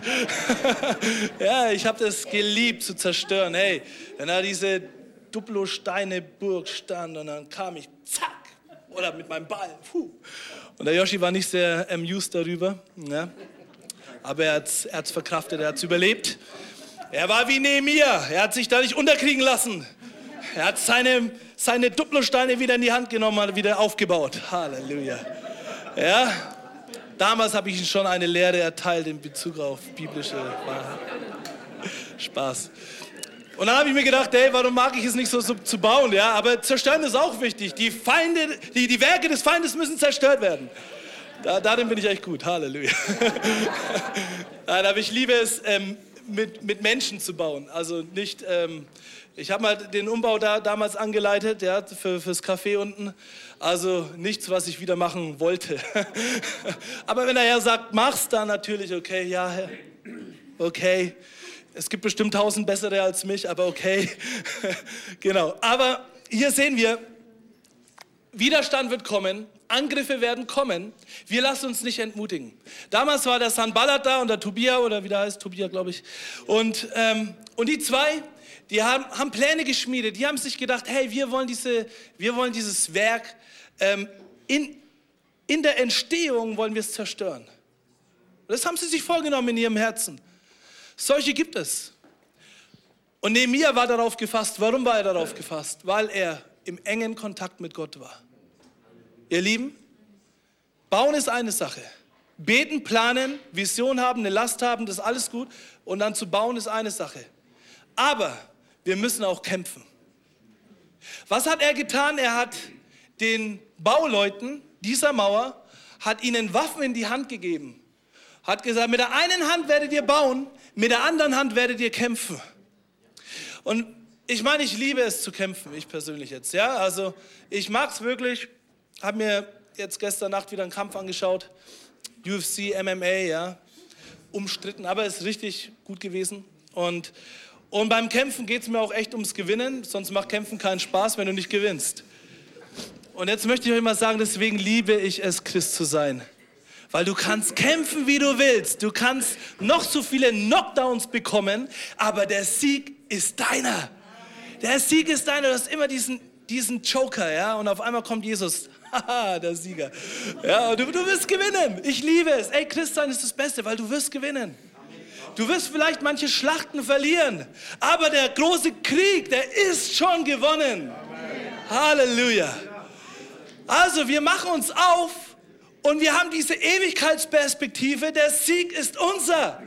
Ja, ich habe das geliebt zu zerstören. Hey, wenn da diese Duplo-Steine-Burg stand und dann kam ich, zack, oder mit meinem Ball. Puh. Und der Joshi war nicht sehr amused darüber, ja. Aber er hat es verkraftet, er hat es überlebt. Er war wie Nehemia, er hat sich da nicht unterkriegen lassen. Er hat seine, seine Duplo-Steine wieder in die Hand genommen und wieder aufgebaut. Halleluja. Ja, damals habe ich ihm schon eine Lehre erteilt in Bezug auf biblische Wahrheit. Spaß. Und dann habe ich mir gedacht, hey, warum mag ich es nicht so, so zu bauen? Ja, aber zerstören ist auch wichtig. Die Feinde, die, die Werke des Feindes müssen zerstört werden. Da, darin bin ich echt gut. Halleluja. Nein, aber ich liebe es, ähm, mit, mit Menschen zu bauen. Also nicht, ähm, ich habe mal den Umbau da, damals angeleitet, ja, für, fürs Café unten. Also nichts, was ich wieder machen wollte. Aber wenn der Herr sagt, mach's, dann natürlich, okay, ja, Herr, okay. Es gibt bestimmt tausend bessere als mich, aber okay. Genau. Aber hier sehen wir, Widerstand wird kommen, Angriffe werden kommen. Wir lassen uns nicht entmutigen. Damals war der Sanballat da und der Tobia, oder wie der heißt, Tobia, glaube ich. Und, ähm, und die zwei, die haben, haben Pläne geschmiedet. Die haben sich gedacht, hey, wir wollen, diese, wir wollen dieses Werk, ähm, in, in der Entstehung wollen wir es zerstören. Das haben sie sich vorgenommen in ihrem Herzen. Solche gibt es. Und Nehemia war darauf gefasst. Warum war er darauf gefasst? Weil er im engen Kontakt mit Gott war. Ihr Lieben, bauen ist eine Sache. Beten, planen, Vision haben, eine Last haben, das ist alles gut. Und dann zu bauen ist eine Sache. Aber wir müssen auch kämpfen. Was hat er getan? Er hat den Bauleuten dieser Mauer, hat ihnen Waffen in die Hand gegeben. hat gesagt, mit der einen Hand werdet ihr bauen, mit der anderen Hand werdet ihr kämpfen. Und ich meine, ich liebe es zu kämpfen, ich persönlich jetzt. Ja? Also ich mag es wirklich, habe mir jetzt gestern Nacht wieder einen Kampf angeschaut, U F C, M M A, ja, umstritten, aber es ist richtig gut gewesen. Und, und beim Kämpfen geht es mir auch echt ums Gewinnen, sonst macht Kämpfen keinen Spaß, wenn du nicht gewinnst. Und jetzt möchte ich euch mal sagen, deswegen liebe ich es, Christ zu sein. Weil du kannst kämpfen, wie du willst. Du kannst noch so viele Knockdowns bekommen, aber der Sieg ist deiner. Der Sieg ist deiner. Du hast immer diesen, diesen Joker, ja, und auf einmal kommt Jesus. Haha, der Sieger. Ja, du, du wirst gewinnen. Ich liebe es. Ey, Christsein ist das Beste, weil du wirst gewinnen. Du wirst vielleicht manche Schlachten verlieren, aber der große Krieg, der ist schon gewonnen. Halleluja. Also, wir machen uns auf. Und wir haben diese Ewigkeitsperspektive, der Sieg ist unser.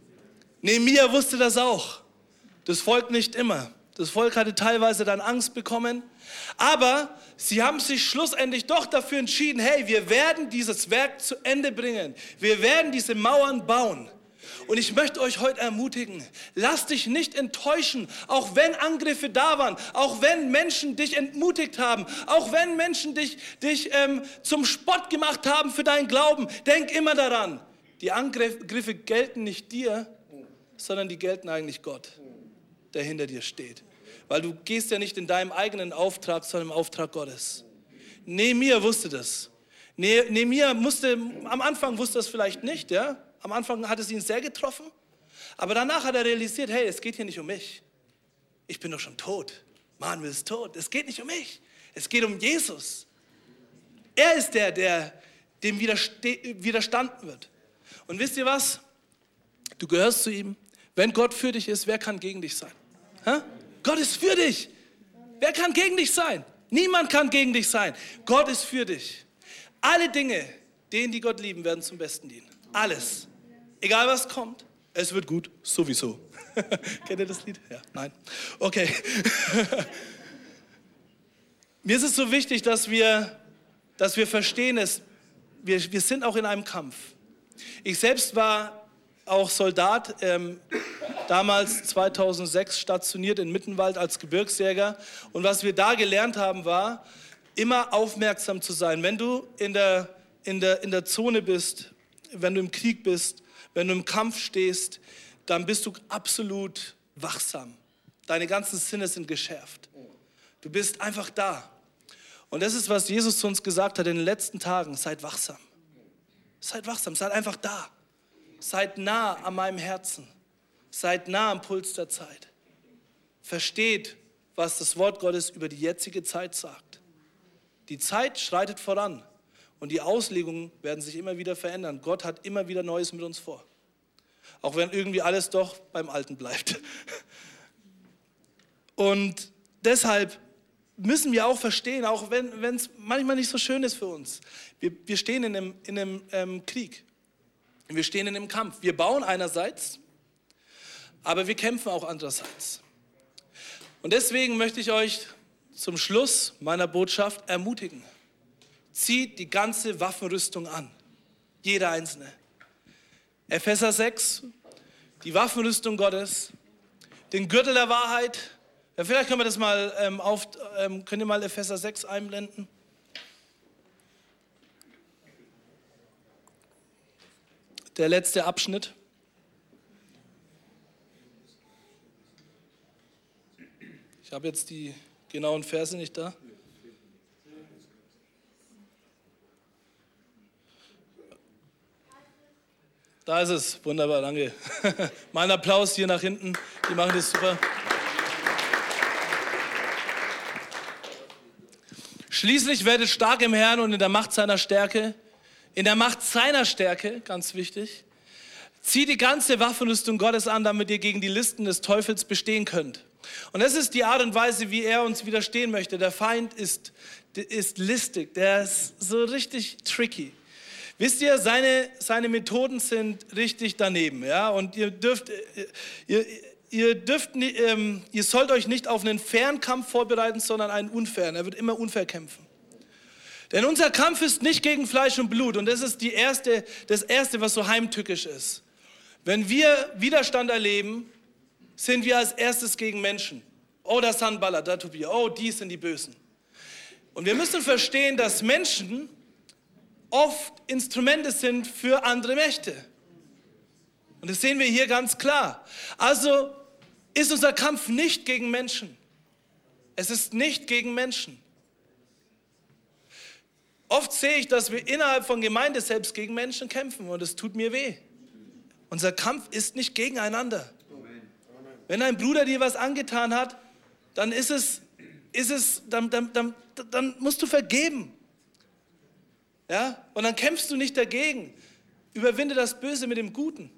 Nehemia wusste das auch. Das Volk nicht immer. Das Volk hatte teilweise dann Angst bekommen. Aber sie haben sich schlussendlich doch dafür entschieden, hey, wir werden dieses Werk zu Ende bringen. Wir werden diese Mauern bauen. Und ich möchte euch heute ermutigen, lass dich nicht enttäuschen, auch wenn Angriffe da waren, auch wenn Menschen dich entmutigt haben, auch wenn Menschen dich, dich ähm, zum Spott gemacht haben für deinen Glauben. Denk immer daran, die Angriffe gelten nicht dir, sondern die gelten eigentlich Gott, der hinter dir steht. Weil du gehst ja nicht in deinem eigenen Auftrag, sondern im Auftrag Gottes. Nehemia wusste das. Ne- Nehemia musste, am Anfang wusste das vielleicht nicht, ja? Am Anfang hat es ihn sehr getroffen, aber danach hat er realisiert, hey, es geht hier nicht um mich. Ich bin doch schon tot. Manuel ist tot. Es geht nicht um mich. Es geht um Jesus. Er ist der, der dem widerste- widerstanden wird. Und wisst ihr was? Du gehörst zu ihm. Wenn Gott für dich ist, wer kann gegen dich sein? Ha? Gott ist für dich. Wer kann gegen dich sein? Niemand kann gegen dich sein. Gott ist für dich. Alle Dinge, denen, die Gott lieben, werden zum Besten dienen. Alles. Egal was kommt, es wird gut, sowieso. Kennt ihr das Lied? Ja, nein. Okay. Mir ist es so wichtig, dass wir, dass wir verstehen, dass wir, wir sind auch in einem Kampf. Ich selbst war auch Soldat, ähm, damals zweitausendsechs stationiert in Mittenwald als Gebirgsjäger. Und was wir da gelernt haben, war, immer aufmerksam zu sein. Wenn du in der, in der, in der Zone bist, wenn du im Krieg bist, wenn du im Kampf stehst, dann bist du absolut wachsam. Deine ganzen Sinne sind geschärft. Du bist einfach da. Und das ist, was Jesus zu uns gesagt hat in den letzten Tagen. Seid wachsam. Seid wachsam, seid einfach da. Seid nah an meinem Herzen. Seid nah am Puls der Zeit. Versteht, was das Wort Gottes über die jetzige Zeit sagt. Die Zeit schreitet voran. Und die Auslegungen werden sich immer wieder verändern. Gott hat immer wieder Neues mit uns vor. Auch wenn irgendwie alles doch beim Alten bleibt. Und deshalb müssen wir auch verstehen, auch wenn es manchmal nicht so schön ist für uns. Wir, wir stehen in einem, in einem ähm, Krieg. Wir stehen in einem Kampf. Wir bauen einerseits, aber wir kämpfen auch andererseits. Und deswegen möchte ich euch zum Schluss meiner Botschaft ermutigen. Zieht die ganze Waffenrüstung an. Jeder Einzelne. Epheser sechs, die Waffenrüstung Gottes, den Gürtel der Wahrheit. Ja, vielleicht können wir das mal ähm, auf, ähm, könnt ihr mal Epheser sechs einblenden? Der letzte Abschnitt. Ich habe jetzt die genauen Verse nicht da. Da ist es, wunderbar, danke. Mal ein Applaus hier nach hinten, die machen das super. Schließlich werdet stark im Herrn und in der Macht seiner Stärke, in der Macht seiner Stärke, ganz wichtig, zieht die ganze Waffenrüstung Gottes an, damit ihr gegen die Listen des Teufels bestehen könnt. Und das ist die Art und Weise, wie er uns widerstehen möchte. Der Feind ist, ist listig, der ist so richtig tricky. Wisst ihr, seine, seine Methoden sind richtig daneben, ja, und ihr dürft, ihr, ihr dürft, ähm, ihr sollt euch nicht auf einen fairen Kampf vorbereiten, sondern einen unfairen. Er wird immer unfair kämpfen. Denn unser Kampf ist nicht gegen Fleisch und Blut. Und das ist die erste, das Erste, was so heimtückisch ist. Wenn wir Widerstand erleben, sind wir als erstes gegen Menschen. Oh, das Handballer, da tut wir. Oh, die sind die Bösen. Und wir müssen verstehen, dass Menschen oft Instrumente sind für andere Mächte. Und das sehen wir hier ganz klar. Also ist unser Kampf nicht gegen Menschen. Es ist nicht gegen Menschen. Oft sehe ich, dass wir innerhalb von Gemeinde selbst gegen Menschen kämpfen und es tut mir weh. Unser Kampf ist nicht gegeneinander. Wenn ein Bruder dir was angetan hat, dann ist es, ist es, dann, dann, dann, dann musst du vergeben. Ja? Und dann kämpfst du nicht dagegen. Überwinde das Böse mit dem Guten.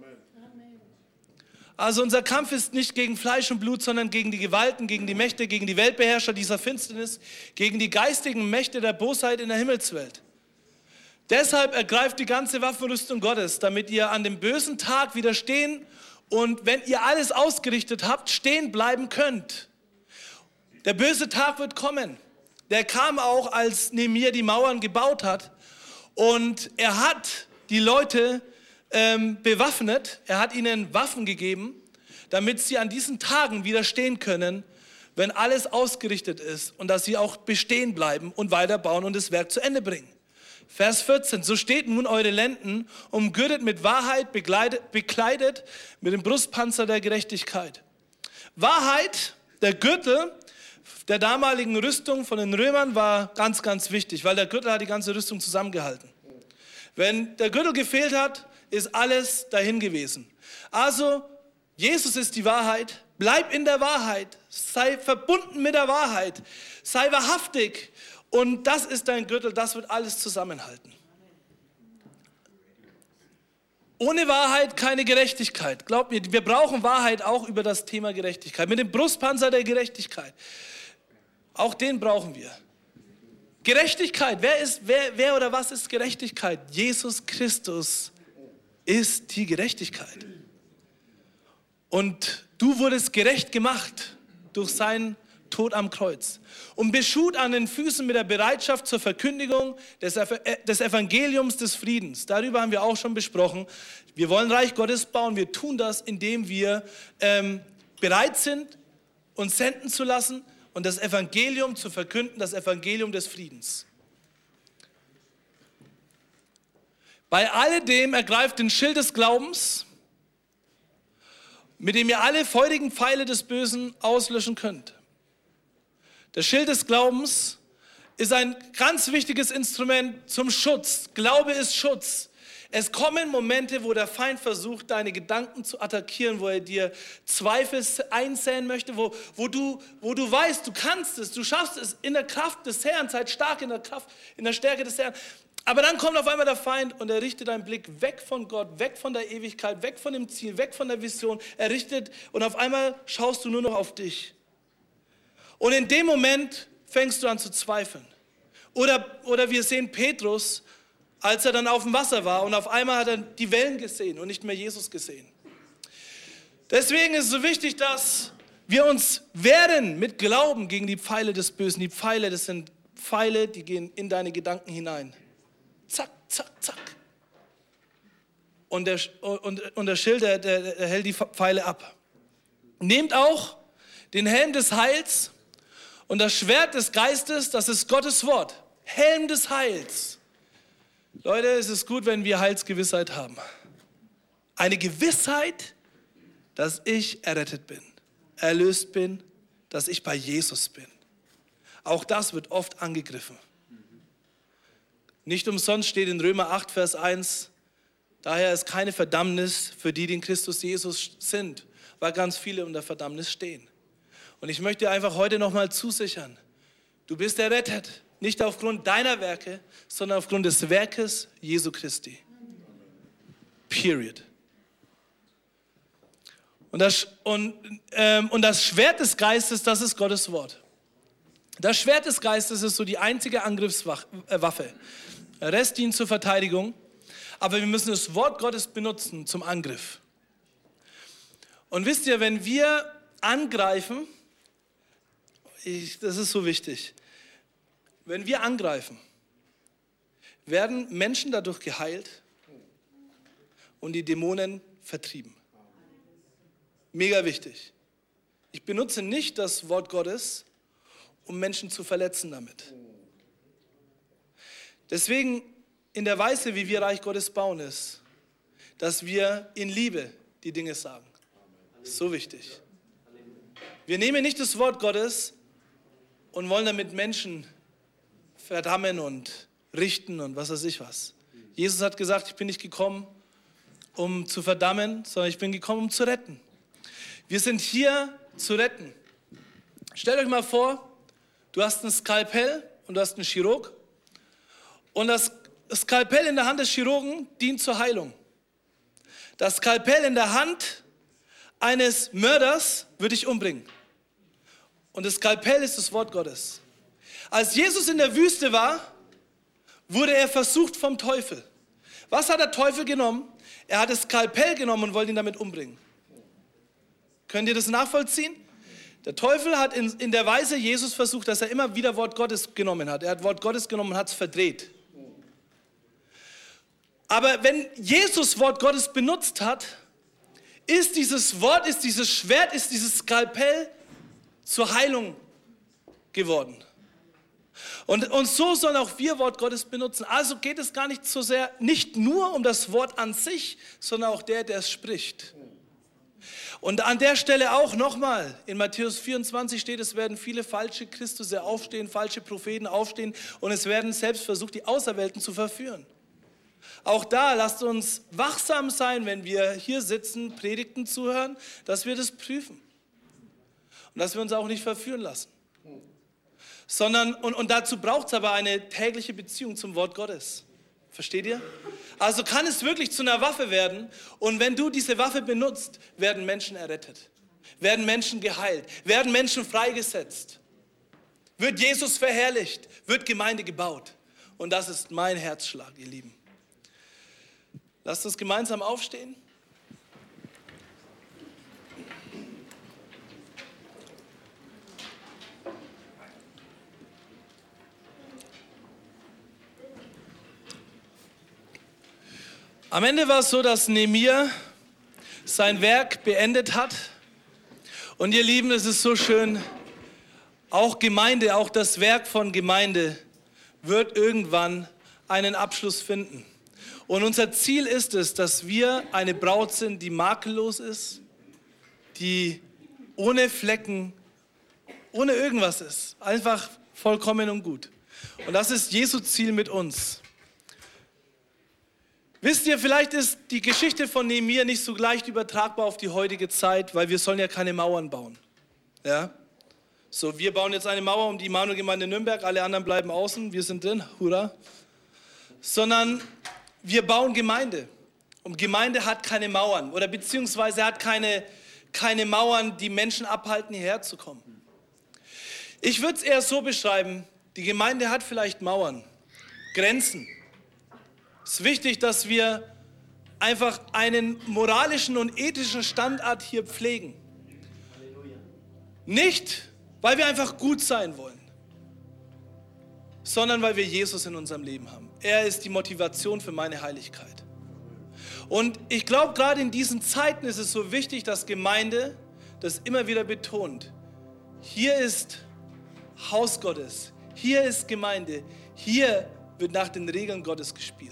Also unser Kampf ist nicht gegen Fleisch und Blut, sondern gegen die Gewalten, gegen die Mächte, gegen die Weltbeherrscher dieser Finsternis, gegen die geistigen Mächte der Bosheit in der Himmelswelt. Deshalb ergreift die ganze Waffenrüstung Gottes, damit ihr an dem bösen Tag widerstehen und wenn ihr alles ausgerichtet habt, stehen bleiben könnt. Der böse Tag wird kommen. Der kam auch, als Nehemia die Mauern gebaut hat und er hat die Leute Ähm, bewaffnet, er hat ihnen Waffen gegeben, damit sie an diesen Tagen widerstehen können, wenn alles ausgerichtet ist und dass sie auch bestehen bleiben und weiterbauen und das Werk zu Ende bringen. Vers vierzehn, so steht nun eure Lenden, umgürtet mit Wahrheit, bekleidet, bekleidet mit dem Brustpanzer der Gerechtigkeit. Wahrheit, der Gürtel der damaligen Rüstung von den Römern war ganz, ganz wichtig, weil der Gürtel hat die ganze Rüstung zusammengehalten. Wenn der Gürtel gefehlt hat, ist alles dahin gewesen. Also, Jesus ist die Wahrheit. Bleib in der Wahrheit. Sei verbunden mit der Wahrheit. Sei wahrhaftig. Und das ist dein Gürtel, das wird alles zusammenhalten. Ohne Wahrheit keine Gerechtigkeit. Glaub mir, wir brauchen Wahrheit auch über das Thema Gerechtigkeit. Mit dem Brustpanzer der Gerechtigkeit. Auch den brauchen wir. Gerechtigkeit. Wer ist, wer, wer oder was ist Gerechtigkeit? Jesus Christus ist die Gerechtigkeit. Und du wurdest gerecht gemacht durch seinen Tod am Kreuz. Und beschut an den Füßen mit der Bereitschaft zur Verkündigung des, des Evangeliums des Friedens. Darüber haben wir auch schon besprochen. Wir wollen Reich Gottes bauen. Wir tun das, indem wir ähm, bereit sind, uns senden zu lassen und das Evangelium zu verkünden, das Evangelium des Friedens. Bei alledem ergreift den Schild des Glaubens, mit dem ihr alle feurigen Pfeile des Bösen auslöschen könnt. Der Schild des Glaubens ist ein ganz wichtiges Instrument zum Schutz. Glaube ist Schutz. Es kommen Momente, wo der Feind versucht, deine Gedanken zu attackieren, wo er dir Zweifel einsäen möchte, wo, wo, du, wo du weißt, du kannst es, du schaffst es in der Kraft des Herrn, seid stark in der Kraft, in der Stärke des Herrn. Aber dann kommt auf einmal der Feind und er richtet deinen Blick weg von Gott, weg von der Ewigkeit, weg von dem Ziel, weg von der Vision. Er richtet und auf einmal schaust du nur noch auf dich. Und in dem Moment fängst du an zu zweifeln. Oder, oder wir sehen Petrus, als er dann auf dem Wasser war und auf einmal hat er die Wellen gesehen und nicht mehr Jesus gesehen. Deswegen ist es so wichtig, dass wir uns wehren mit Glauben gegen die Pfeile des Bösen. Die Pfeile, das sind Pfeile, die gehen in deine Gedanken hinein. Zack, zack, zack. Und der, und, und der Schild, der, der, der hält die Pfeile ab. Nehmt auch den Helm des Heils und das Schwert des Geistes, das ist Gottes Wort. Helm des Heils. Leute, es ist gut, wenn wir Heilsgewissheit haben. Eine Gewissheit, dass ich errettet bin, erlöst bin, dass ich bei Jesus bin. Auch das wird oft angegriffen. Nicht umsonst steht in Römer acht, Vers eins, daher ist keine Verdammnis für die, die in Christus Jesus sind, weil ganz viele unter Verdammnis stehen. Und ich möchte einfach heute nochmal zusichern, du bist errettet, nicht aufgrund deiner Werke, sondern aufgrund des Werkes Jesu Christi. Period. Und das, und, ähm, und das Schwert des Geistes, das ist Gottes Wort. Das Schwert des Geistes ist so die einzige Angriffswaffe. Der Rest dient zur Verteidigung, aber wir müssen das Wort Gottes benutzen zum Angriff. Und wisst ihr, wenn wir angreifen, ich, das ist so wichtig, wenn wir angreifen, werden Menschen dadurch geheilt und die Dämonen vertrieben. Mega wichtig. Ich benutze nicht das Wort Gottes, um Menschen zu verletzen damit. Deswegen in der Weise, wie wir Reich Gottes bauen, ist, dass wir in Liebe die Dinge sagen. Das ist so wichtig. Wir nehmen nicht das Wort Gottes und wollen damit Menschen verdammen und richten und was weiß ich was. Jesus hat gesagt, ich bin nicht gekommen, um zu verdammen, sondern ich bin gekommen, um zu retten. Wir sind hier zu retten. Stellt euch mal vor, du hast ein Skalpell und du hast einen Chirurg und das Skalpell in der Hand des Chirurgen dient zur Heilung. Das Skalpell in der Hand eines Mörders würde dich umbringen. Und das Skalpell ist das Wort Gottes. Als Jesus in der Wüste war, wurde er versucht vom Teufel. Was hat der Teufel genommen? Er hat das Skalpell genommen und wollte ihn damit umbringen. Könnt ihr das nachvollziehen? Der Teufel hat in, in der Weise Jesus versucht, dass er immer wieder Wort Gottes genommen hat. Er hat Wort Gottes genommen und hat es verdreht. Aber wenn Jesus Wort Gottes benutzt hat, ist dieses Wort, ist dieses Schwert, ist dieses Skalpell zur Heilung geworden. Und, und so sollen auch wir Wort Gottes benutzen. Also geht es gar nicht so sehr, nicht nur um das Wort an sich, sondern auch der, der es spricht. Und an der Stelle auch nochmal, in Matthäus vierundzwanzig steht, es werden viele falsche Christusse aufstehen, falsche Propheten aufstehen und es werden selbst versucht, die Auserwählten zu verführen. Auch da lasst uns wachsam sein, wenn wir hier sitzen, Predigten zuhören, dass wir das prüfen. Und dass wir uns auch nicht verführen lassen. Sondern, und, und dazu braucht es aber eine tägliche Beziehung zum Wort Gottes. Versteht ihr? Also kann es wirklich zu einer Waffe werden und wenn du diese Waffe benutzt, werden Menschen errettet, werden Menschen geheilt, werden Menschen freigesetzt, wird Jesus verherrlicht, wird Gemeinde gebaut. Und das ist mein Herzschlag, ihr Lieben. Lasst uns gemeinsam aufstehen. Am Ende war es so, dass Nehemia sein Werk beendet hat. Und ihr Lieben, es ist so schön, auch Gemeinde, auch das Werk von Gemeinde wird irgendwann einen Abschluss finden. Und unser Ziel ist es, dass wir eine Braut sind, die makellos ist, die ohne Flecken, ohne irgendwas ist, einfach vollkommen und gut. Und das ist Jesu Ziel mit uns. Wisst ihr, vielleicht ist die Geschichte von Nehemia nicht so leicht übertragbar auf die heutige Zeit, weil wir sollen ja keine Mauern bauen. Ja? So, wir bauen jetzt eine Mauer um die Immanuel-Gemeinde Nürnberg, alle anderen bleiben außen, wir sind drin, hurra. Sondern wir bauen Gemeinde. Und Gemeinde hat keine Mauern oder beziehungsweise hat keine, keine Mauern, die Menschen abhalten, hierher zu kommen. Ich würde es eher so beschreiben, die Gemeinde hat vielleicht Mauern, Grenzen. Es ist wichtig, dass wir einfach einen moralischen und ethischen Standard hier pflegen. Nicht, weil wir einfach gut sein wollen, sondern weil wir Jesus in unserem Leben haben. Er ist die Motivation für meine Heiligkeit. Und ich glaube, gerade in diesen Zeiten ist es so wichtig, dass Gemeinde das immer wieder betont. Hier ist Haus Gottes, hier ist Gemeinde, hier wird nach den Regeln Gottes gespielt.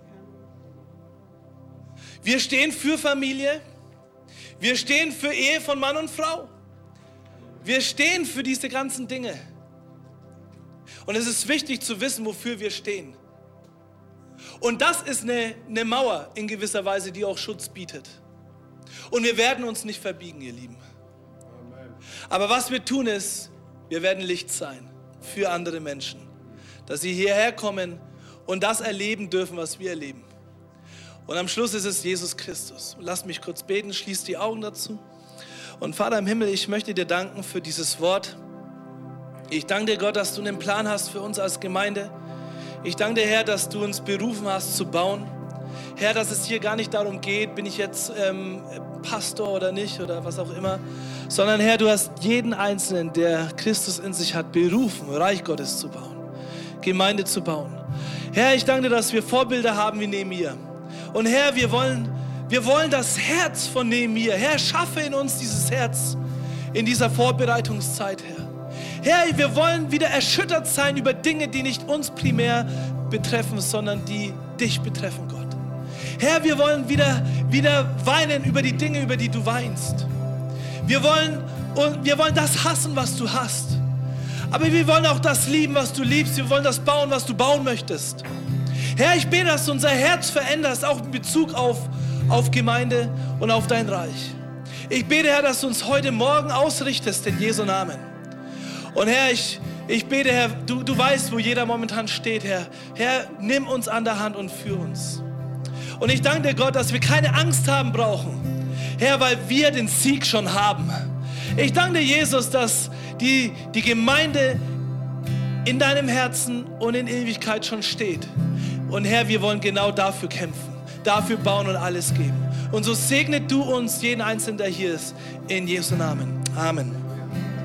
Wir stehen für Familie, wir stehen für Ehe von Mann und Frau. Wir stehen für diese ganzen Dinge. Und es ist wichtig zu wissen, wofür wir stehen. Und das ist eine, eine Mauer in gewisser Weise, die auch Schutz bietet. Und wir werden uns nicht verbiegen, ihr Lieben. Aber was wir tun ist, wir werden Licht sein für andere Menschen. Dass sie hierher kommen und das erleben dürfen, was wir erleben. Und am Schluss ist es Jesus Christus. Lass mich kurz beten, schließ die Augen dazu. Und Vater im Himmel, ich möchte dir danken für dieses Wort. Ich danke dir, Gott, dass du einen Plan hast für uns als Gemeinde. Ich danke dir, Herr, dass du uns berufen hast zu bauen. Herr, dass es hier gar nicht darum geht, bin ich jetzt ähm, Pastor oder nicht oder was auch immer, sondern Herr, du hast jeden Einzelnen, der Christus in sich hat, berufen, Reich Gottes zu bauen, Gemeinde zu bauen. Herr, ich danke dir, dass wir Vorbilder haben wie Nehemia. Und Herr, wir wollen, wir wollen das Herz von Nehemia. Herr, schaffe in uns dieses Herz in dieser Vorbereitungszeit, Herr. Herr, wir wollen wieder erschüttert sein über Dinge, die nicht uns primär betreffen, sondern die dich betreffen, Gott. Herr, wir wollen wieder, wieder weinen über die Dinge, über die du weinst. Wir wollen, und wir wollen das hassen, was du hast. Aber wir wollen auch das lieben, was du liebst. Wir wollen das bauen, was du bauen möchtest. Herr, ich bete, dass du unser Herz veränderst, auch in Bezug auf, auf Gemeinde und auf dein Reich. Ich bete, Herr, dass du uns heute Morgen ausrichtest in Jesu Namen. Und Herr, ich, ich bete, Herr, du, du weißt, wo jeder momentan steht, Herr. Herr, nimm uns an der Hand und führ uns. Und ich danke dir, Gott, dass wir keine Angst haben brauchen. Herr, weil wir den Sieg schon haben. Ich danke dir, Jesus, dass die, die Gemeinde in deinem Herzen und in Ewigkeit schon steht. Und Herr, wir wollen genau dafür kämpfen, dafür bauen und alles geben. Und so segne du uns, jeden Einzelnen, der hier ist, in Jesu Namen. Amen.